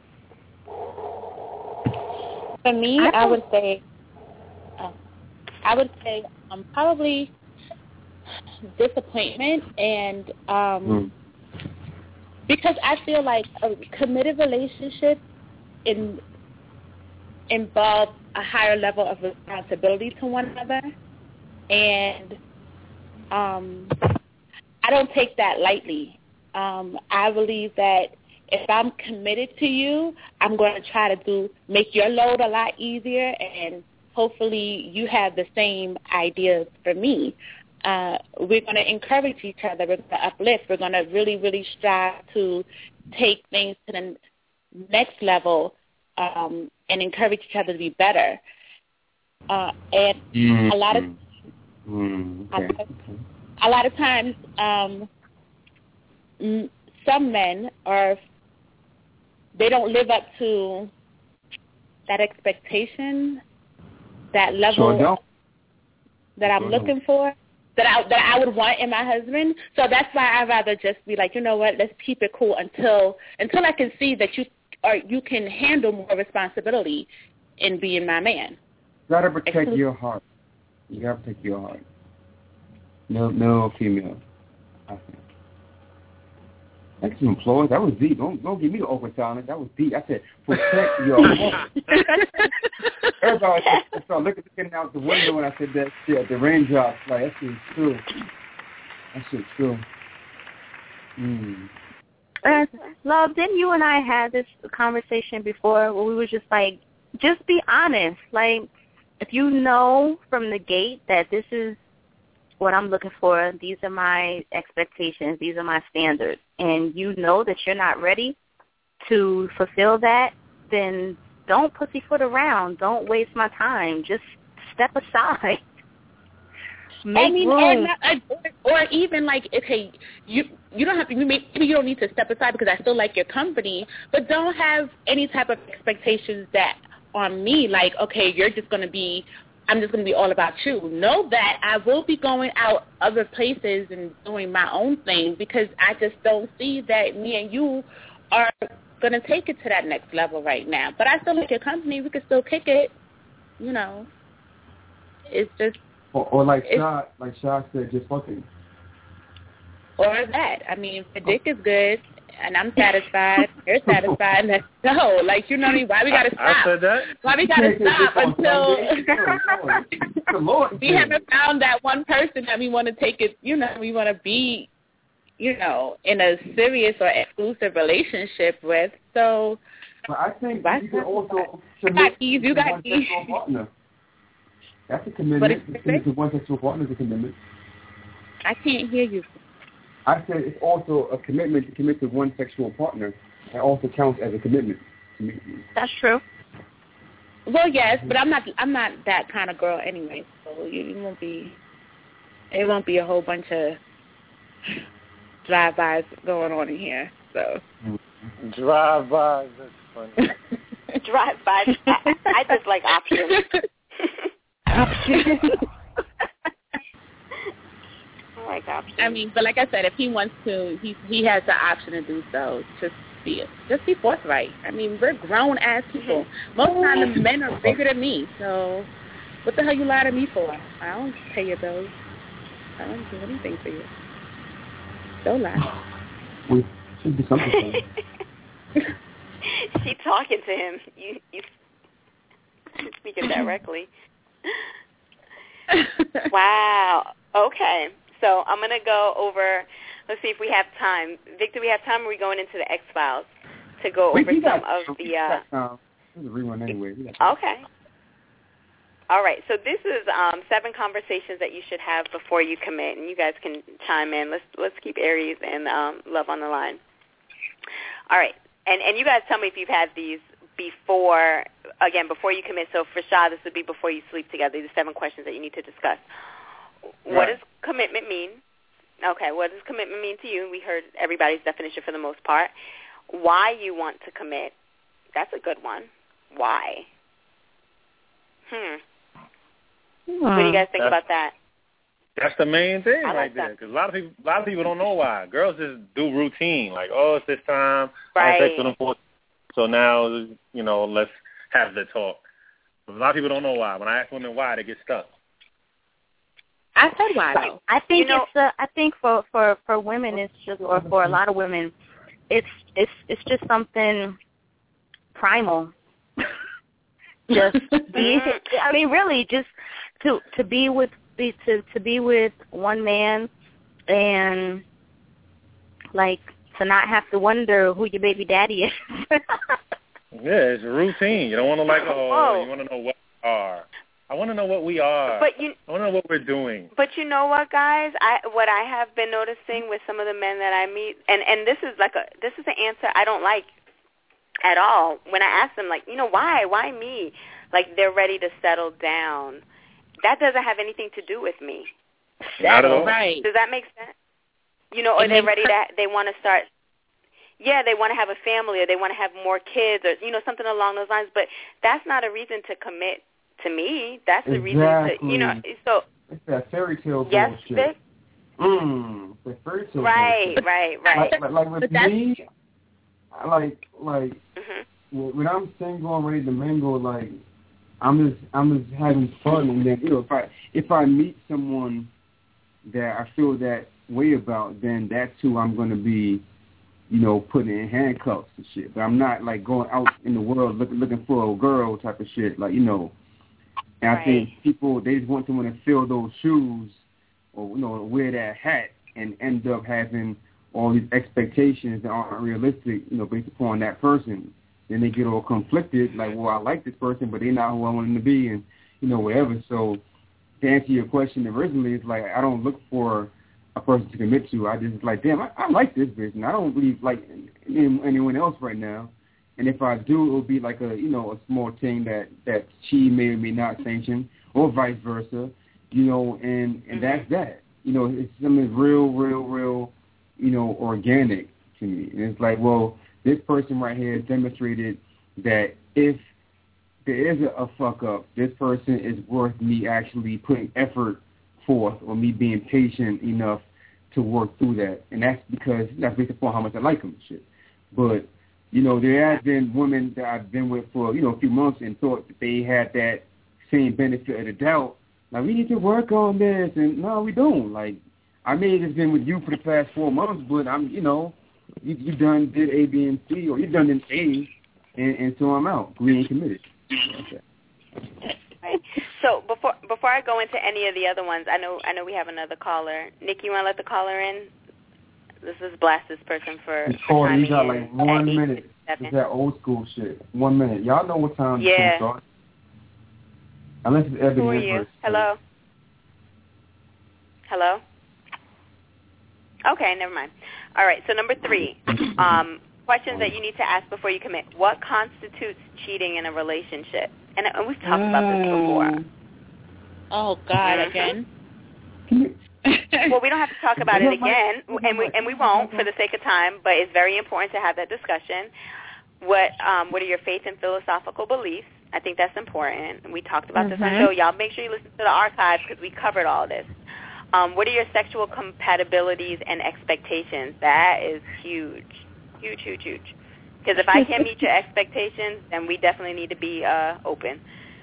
Speaker 7: For me, I would say, uh, I would say um, probably disappointment and um, mm. because I feel like a committed relationship in, involves a higher level of responsibility to one another, and um, I don't take that lightly. Um, I believe that if I'm committed to you, I'm going to try to do make your load a lot easier, and hopefully you have the same ideas for me. Uh, we're going to encourage each other. We're going to uplift. We're going to really, really strive to take things to the next level um, and encourage each other to be better. Uh, and mm-hmm. a lot of mm-hmm. okay. a lot of times, um, some men are they don't live up to that expectation, that level
Speaker 3: sure
Speaker 7: that I'm
Speaker 3: sure
Speaker 7: looking
Speaker 3: don't.
Speaker 7: for. That I, that I would want in my husband. So that's why I'd rather just be like, you know what, let's keep it cool until until I can see that you or you can handle more responsibility in being my man.
Speaker 3: You gotta protect
Speaker 7: Exclusive.
Speaker 3: your heart. You gotta protect your heart. No, no female. I think. Thanks to employees. That was deep. Don't don't give me the open silence. That was deep. I said protect your heart. Everybody started looking, looking out the window when I said that shit. The raindrops, like that shit's true. That shit's true. Mm.
Speaker 8: Uh, Love, didn't you and I had this conversation before where we were just like, just be honest. Like, if you know from the gate that this is what I'm looking for, these are my expectations, these are my standards, and you know that you're not ready to fulfill that, then don't pussyfoot around. Don't waste my time. Just step aside. Make
Speaker 7: I mean,
Speaker 8: room.
Speaker 7: And, or, or even like, okay, you you don't have to. Maybe you don't need to step aside because I still like your company, but don't have any type of expectations that on me. Like, okay, you're just going to be. I'm just going to be all about you. Know that I will be going out other places and doing my own thing because I just don't see that me and you are going to take it to that next level right now. But I still like your company. We can still kick it. You know, it's just.
Speaker 3: Or, or like Shah, like Shah said, just fucking.
Speaker 7: Or that. I mean, if the dick is good and I'm satisfied, you're satisfied, let's go. Like, you know what I mean? Why we got to stop?
Speaker 6: I said that.
Speaker 7: Why we got to stop until we haven't found that one person that we want to take it, you know, we want to be, you know, in a serious or exclusive relationship with. So,
Speaker 3: but I think you can also
Speaker 7: you got ease, you got ease.
Speaker 3: That's a commitment. To commit to one sexual partner is a commitment.
Speaker 7: I can't hear you.
Speaker 3: I said it's also a commitment to commit to one sexual partner. That also counts as a commitment.
Speaker 8: That's true.
Speaker 7: Well, yes, but I'm not. I'm not that kind of girl anyway. So you, you won't be. It won't be a whole bunch of drive-bys going on in here. So
Speaker 6: drive-bys. That's funny.
Speaker 4: Drive-bys. I, I just like options.
Speaker 7: Options.
Speaker 4: I like options.
Speaker 7: I mean, but like I said, if he wants to, he he has the option to do so. Just be just be forthright. I mean, we're grown ass people. Most of the time, the men are bigger than me. So, what the hell you lie to me for? I don't pay your bills. I don't do anything for you. Don't lie.
Speaker 3: We should be something.
Speaker 4: She talking to him. You you speaking directly. Wow. Okay. So I'm going to go over, let's see if we have time. Vic, do we have time or are we going into the X-Files to go
Speaker 3: we,
Speaker 4: over
Speaker 3: we
Speaker 4: some
Speaker 3: got,
Speaker 4: of the... Uh,
Speaker 3: got, uh, a rerun anyway.
Speaker 4: Okay. All right. So this is um, seven conversations that you should have before you commit, and you guys can chime in. Let's let's keep Aries and um, Love on the line. All right. And, and you guys tell me if you've had these before, again, before you commit. So for Shah, this would be before you sleep together, the seven questions that you need to discuss. What
Speaker 6: right.
Speaker 4: does commitment mean? Okay, what does commitment mean to you? We heard everybody's definition for the most part. Why you want to commit? That's a good one. Why? Hmm. hmm. What do you guys think
Speaker 6: that's,
Speaker 4: about that?
Speaker 6: That's the main thing
Speaker 4: I like
Speaker 6: right
Speaker 4: that.
Speaker 6: there. Because a lot of people, a lot of people don't know why. Girls just do routine, like, oh, it's this time.
Speaker 4: Right.
Speaker 6: I text them for, so now, you know, let's have the talk. But a lot of people don't know why. When I ask women why, they get stuck.
Speaker 7: I said why though.
Speaker 8: I think
Speaker 4: you know,
Speaker 8: it's. Uh, I think for, for, for women, it's just, or for a lot of women, it's it's it's just something primal. Just be. I mean, really, just to to be with be to to be with one man and like to not have to wonder who your baby daddy is.
Speaker 6: Yeah, it's a routine. You don't want to like, oh,
Speaker 4: Whoa.
Speaker 6: you want to know what we are. I want to know what we are.
Speaker 4: But you,
Speaker 6: I want to know what we're doing.
Speaker 4: But you know what, guys? I what I have been noticing with some of the men that I meet, and and this is like a this is an answer I don't like at all. When I ask them, like, you know, why, why me? Like, they're ready to settle down. That doesn't have anything to do with me.
Speaker 6: Not at all.
Speaker 7: Right.
Speaker 4: Does that make sense? You know, or
Speaker 7: It
Speaker 4: they're
Speaker 7: makes
Speaker 4: ready to, they want to start. Yeah, they want to have a family, or they want to have more kids, or you know, something along those lines. But that's not a reason to commit to me. That's the
Speaker 3: Exactly.
Speaker 4: reason to, you know. So
Speaker 3: it's that fairy tale
Speaker 4: yes,
Speaker 3: bullshit.
Speaker 4: Vic?
Speaker 3: Mmm, the fairy tale
Speaker 4: Right,
Speaker 3: bullshit.
Speaker 4: right, right.
Speaker 3: Like, like, like with me, I like like
Speaker 4: Mm-hmm.
Speaker 3: when I'm single and ready to mingle, like I'm just I'm just having fun, and then you know if I if I meet someone that I feel that way about, then that's who I'm gonna be, you know, putting in handcuffs and shit. But I'm not like going out in the world looking looking for a girl type of shit, like, you know. And
Speaker 4: Right.
Speaker 3: I think people, they just want someone to fill those shoes, or you know, wear that hat, and end up having all these expectations that aren't realistic, you know, based upon that person. Then they get all conflicted, like, well, I like this person, but they're not who I want them to be, and, you know, whatever. So to answer your question originally, it's like I don't look for a person to commit to. I just like, damn, I, I like this person. I don't really like anyone else right now. And if I do, it'll be like a, you know, a small thing that, that she may or may not sanction, or vice versa, you know, and, and that's that. You know, it's something real, real, real, you know, organic to me. And it's like, well, this person right here has demonstrated that if there is a, a fuck up, this person is worth me actually putting effort forth, or me being patient enough to work through that. And that's because that's based upon how much I like them and shit. But, you know, there have been women that I've been with for, you know, a few months and thought that they had that same benefit of the doubt. Like, we need to work on this. And no, we don't. Like, I may have just been with you for the past four months, but I'm, you know, you, you done did A, B, and C, or you done did A, and, and so I'm out. We ain't committed. Okay.
Speaker 4: Right. So before before I go into any of the other ones, I know I know we have another caller. Nick, you want to let the caller in? This is blast this person for,
Speaker 3: It's
Speaker 4: for
Speaker 3: called,
Speaker 4: timing
Speaker 3: you got
Speaker 4: in
Speaker 3: like one
Speaker 4: at
Speaker 3: minute.
Speaker 4: eight
Speaker 3: It's that old school shit. One minute. Y'all know what time
Speaker 4: Yeah.
Speaker 3: it's start. Unless it's Ebony.
Speaker 4: Who are you?
Speaker 3: Edwards.
Speaker 4: Hello? Hello? Okay, never mind. All right, so number three, um, questions that you need to ask before you commit. What constitutes cheating in a relationship? And, and we've talked about this before.
Speaker 7: Oh, God, again?
Speaker 4: Well, we don't have to talk about it again, and we and we won't for the sake of time, but it's very important to have that discussion. What um, what are your faith and philosophical beliefs? I think that's important. We talked about
Speaker 7: Mm-hmm.
Speaker 4: this on the show. Y'all make sure you listen to the archive because we covered all this. Um, what are your sexual compatibilities and expectations? That is huge, huge, huge, huge. Because if I can't meet your expectations, then we definitely need to be uh, open.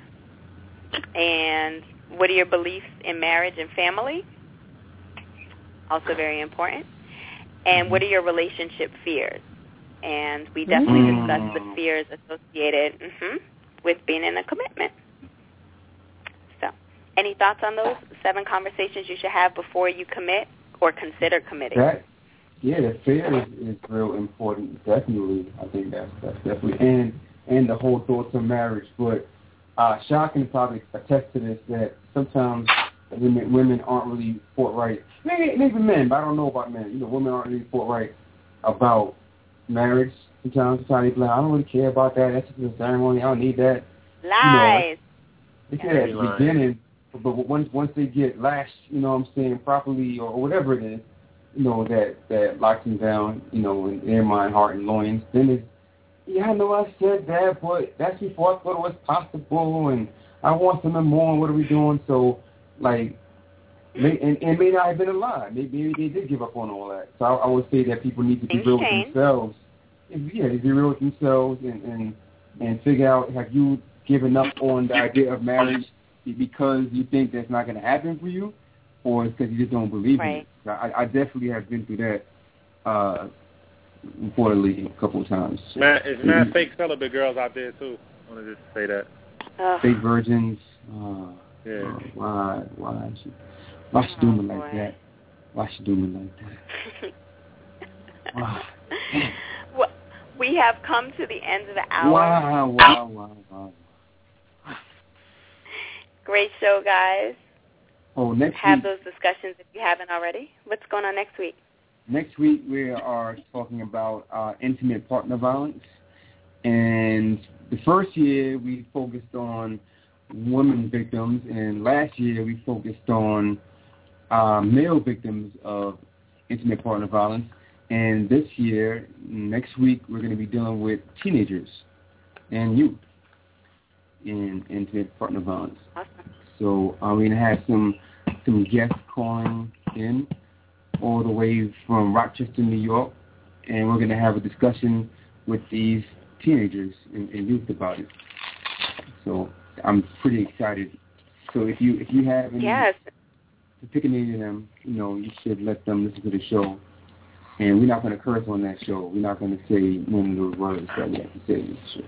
Speaker 4: And what are your beliefs in marriage and family? Also very important. And what are your relationship fears? And we definitely
Speaker 3: Mm.
Speaker 4: discussed the fears associated mm-hmm, with being in a commitment. So, any thoughts on those seven conversations you should have before you commit or consider committing?
Speaker 3: That, yeah, the fear is, is real important. Definitely, I think that's that's definitely, and and the whole thoughts of marriage. But uh, Shah can probably attest to this, that sometimes women, women aren't really forthright. Maybe, maybe men, but I don't know about men. You know, women aren't really forthright about marriage. Sometimes, sometimes they be like, I don't really care about that. That's just a ceremony. I don't need that.
Speaker 4: Lies.
Speaker 3: You know, they say that at the beginning, but once once they get lashed, you know what I'm saying, properly or whatever it is, you know, that, that locks them down, you know, in their mind, heart, and loins, then it's, yeah, I know I said that, but that's before I thought it was possible, and I want something more, and what are we doing? So, like, may, and, and it may not have been a lie. Maybe, maybe they did give up on all that. So I, I would say that people need to be
Speaker 4: Things
Speaker 3: real
Speaker 4: change.
Speaker 3: with themselves. Yeah, be real with themselves and, and, and figure out, have you given up on the idea of marriage because you think that's not going to happen for you, or it's because you just don't believe
Speaker 4: Right.
Speaker 3: in it? I, I definitely have been through that, uh, reportedly a couple of times.
Speaker 6: Man, it's mad fake celibate girls out there too. I want to just say that.
Speaker 4: Ugh.
Speaker 3: Fake virgins. Uh,
Speaker 6: Yeah.
Speaker 3: uh, why? Why? She, why she do me
Speaker 4: Oh,
Speaker 3: like
Speaker 4: boy.
Speaker 3: that? Why she do me like that? Why?
Speaker 4: Well, we have come to the end of the hour.
Speaker 3: Wow, wow, wow, wow.
Speaker 4: Great show, guys.
Speaker 3: Oh, next
Speaker 4: have
Speaker 3: week,
Speaker 4: those discussions if you haven't already. What's going on next week?
Speaker 3: Next week we are talking about uh, intimate partner violence. And the first year we focused on women victims, and last year we focused on uh, male victims of intimate partner violence. And this year, next week, we're going to be dealing with teenagers and youth in intimate partner violence.
Speaker 4: Awesome.
Speaker 3: So I'm going to have some some guests calling in all the way from Rochester, New York, and we're going to have a discussion with these teenagers and, and youth about it. So I'm pretty excited. So if you if you have any,
Speaker 4: yes.
Speaker 3: to pick any of them, you know, you should let them listen to the show. And we're not going to curse on that show. We're not going to say one of those words that we have to say in this show.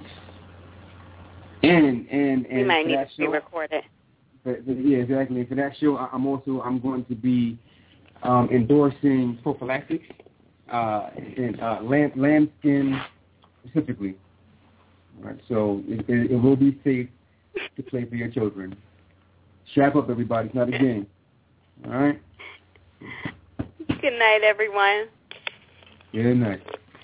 Speaker 3: And and and
Speaker 4: we might
Speaker 3: for
Speaker 4: need
Speaker 3: that
Speaker 4: to
Speaker 3: show,
Speaker 4: record it.
Speaker 3: For, for, yeah, exactly. For that show, I'm also I'm going to be um, endorsing prophylactics uh, and uh, lamb, lambskin specifically. All right, so it, it, it will be safe to play for your children. Strap up, everybody. It's not a game. All right.
Speaker 4: Good night, everyone.
Speaker 3: Good night.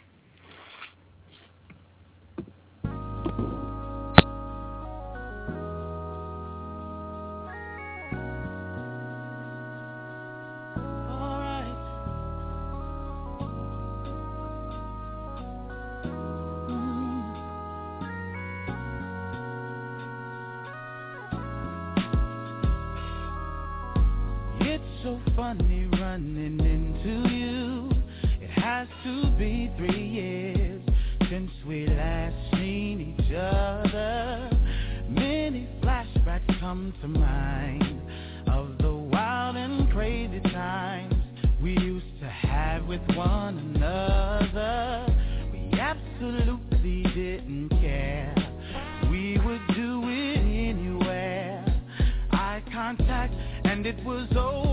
Speaker 9: So funny running into you. It has to be three years since we last seen each other. Many flashbacks come to mind of the wild and crazy times we used to have with one another. We absolutely didn't care. We would do it anywhere. Eye contact and it was over.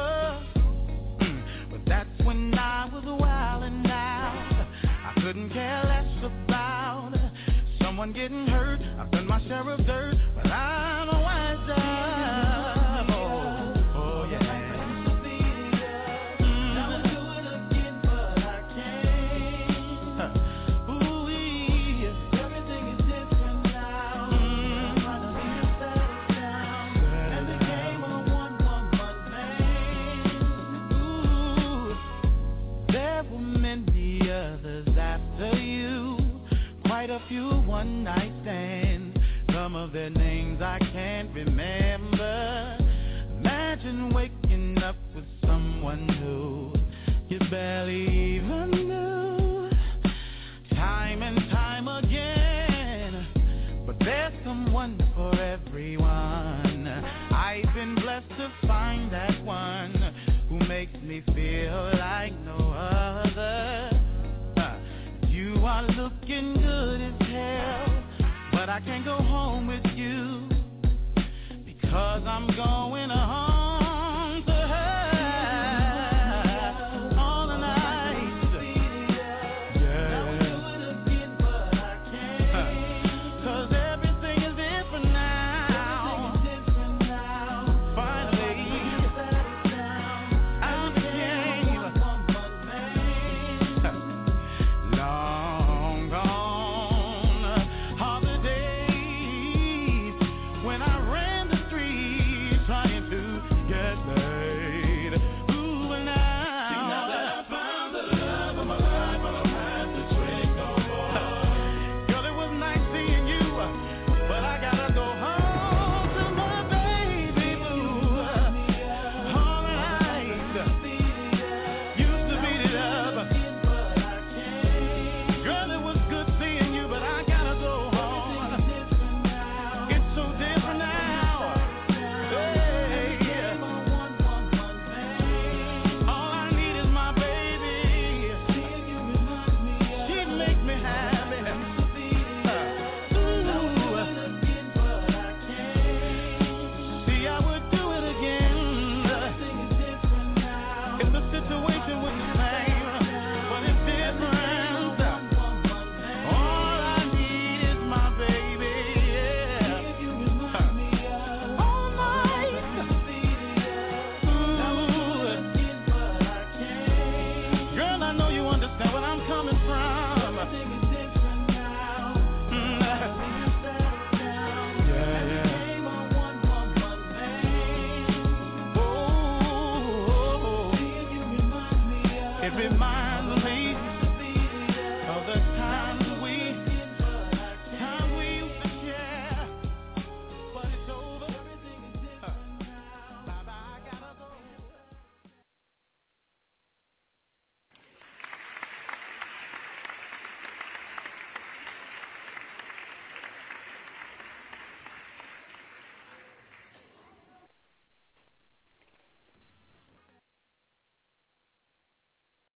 Speaker 9: That's when I was wild and out. I couldn't care less about someone getting hurt. I've done my share of dirt, but I'm a wiser. Oh, oh yeah. Mm. I'ma do it again, but I can't. Huh. Ooh-wee. Everything is different now. Mm. I'm trying to leave it settled down. And became a one-woman man. Ooh. There were many others after you, quite a few one-night stands. Some of their names I can't remember. Imagine waking up with someone new you barely even knew. Time and time again, but there's someone for everyone. I've been blessed to find that one who makes me feel like no other. Uh, you are looking good as hell, but I can't go home with you because I'm going home.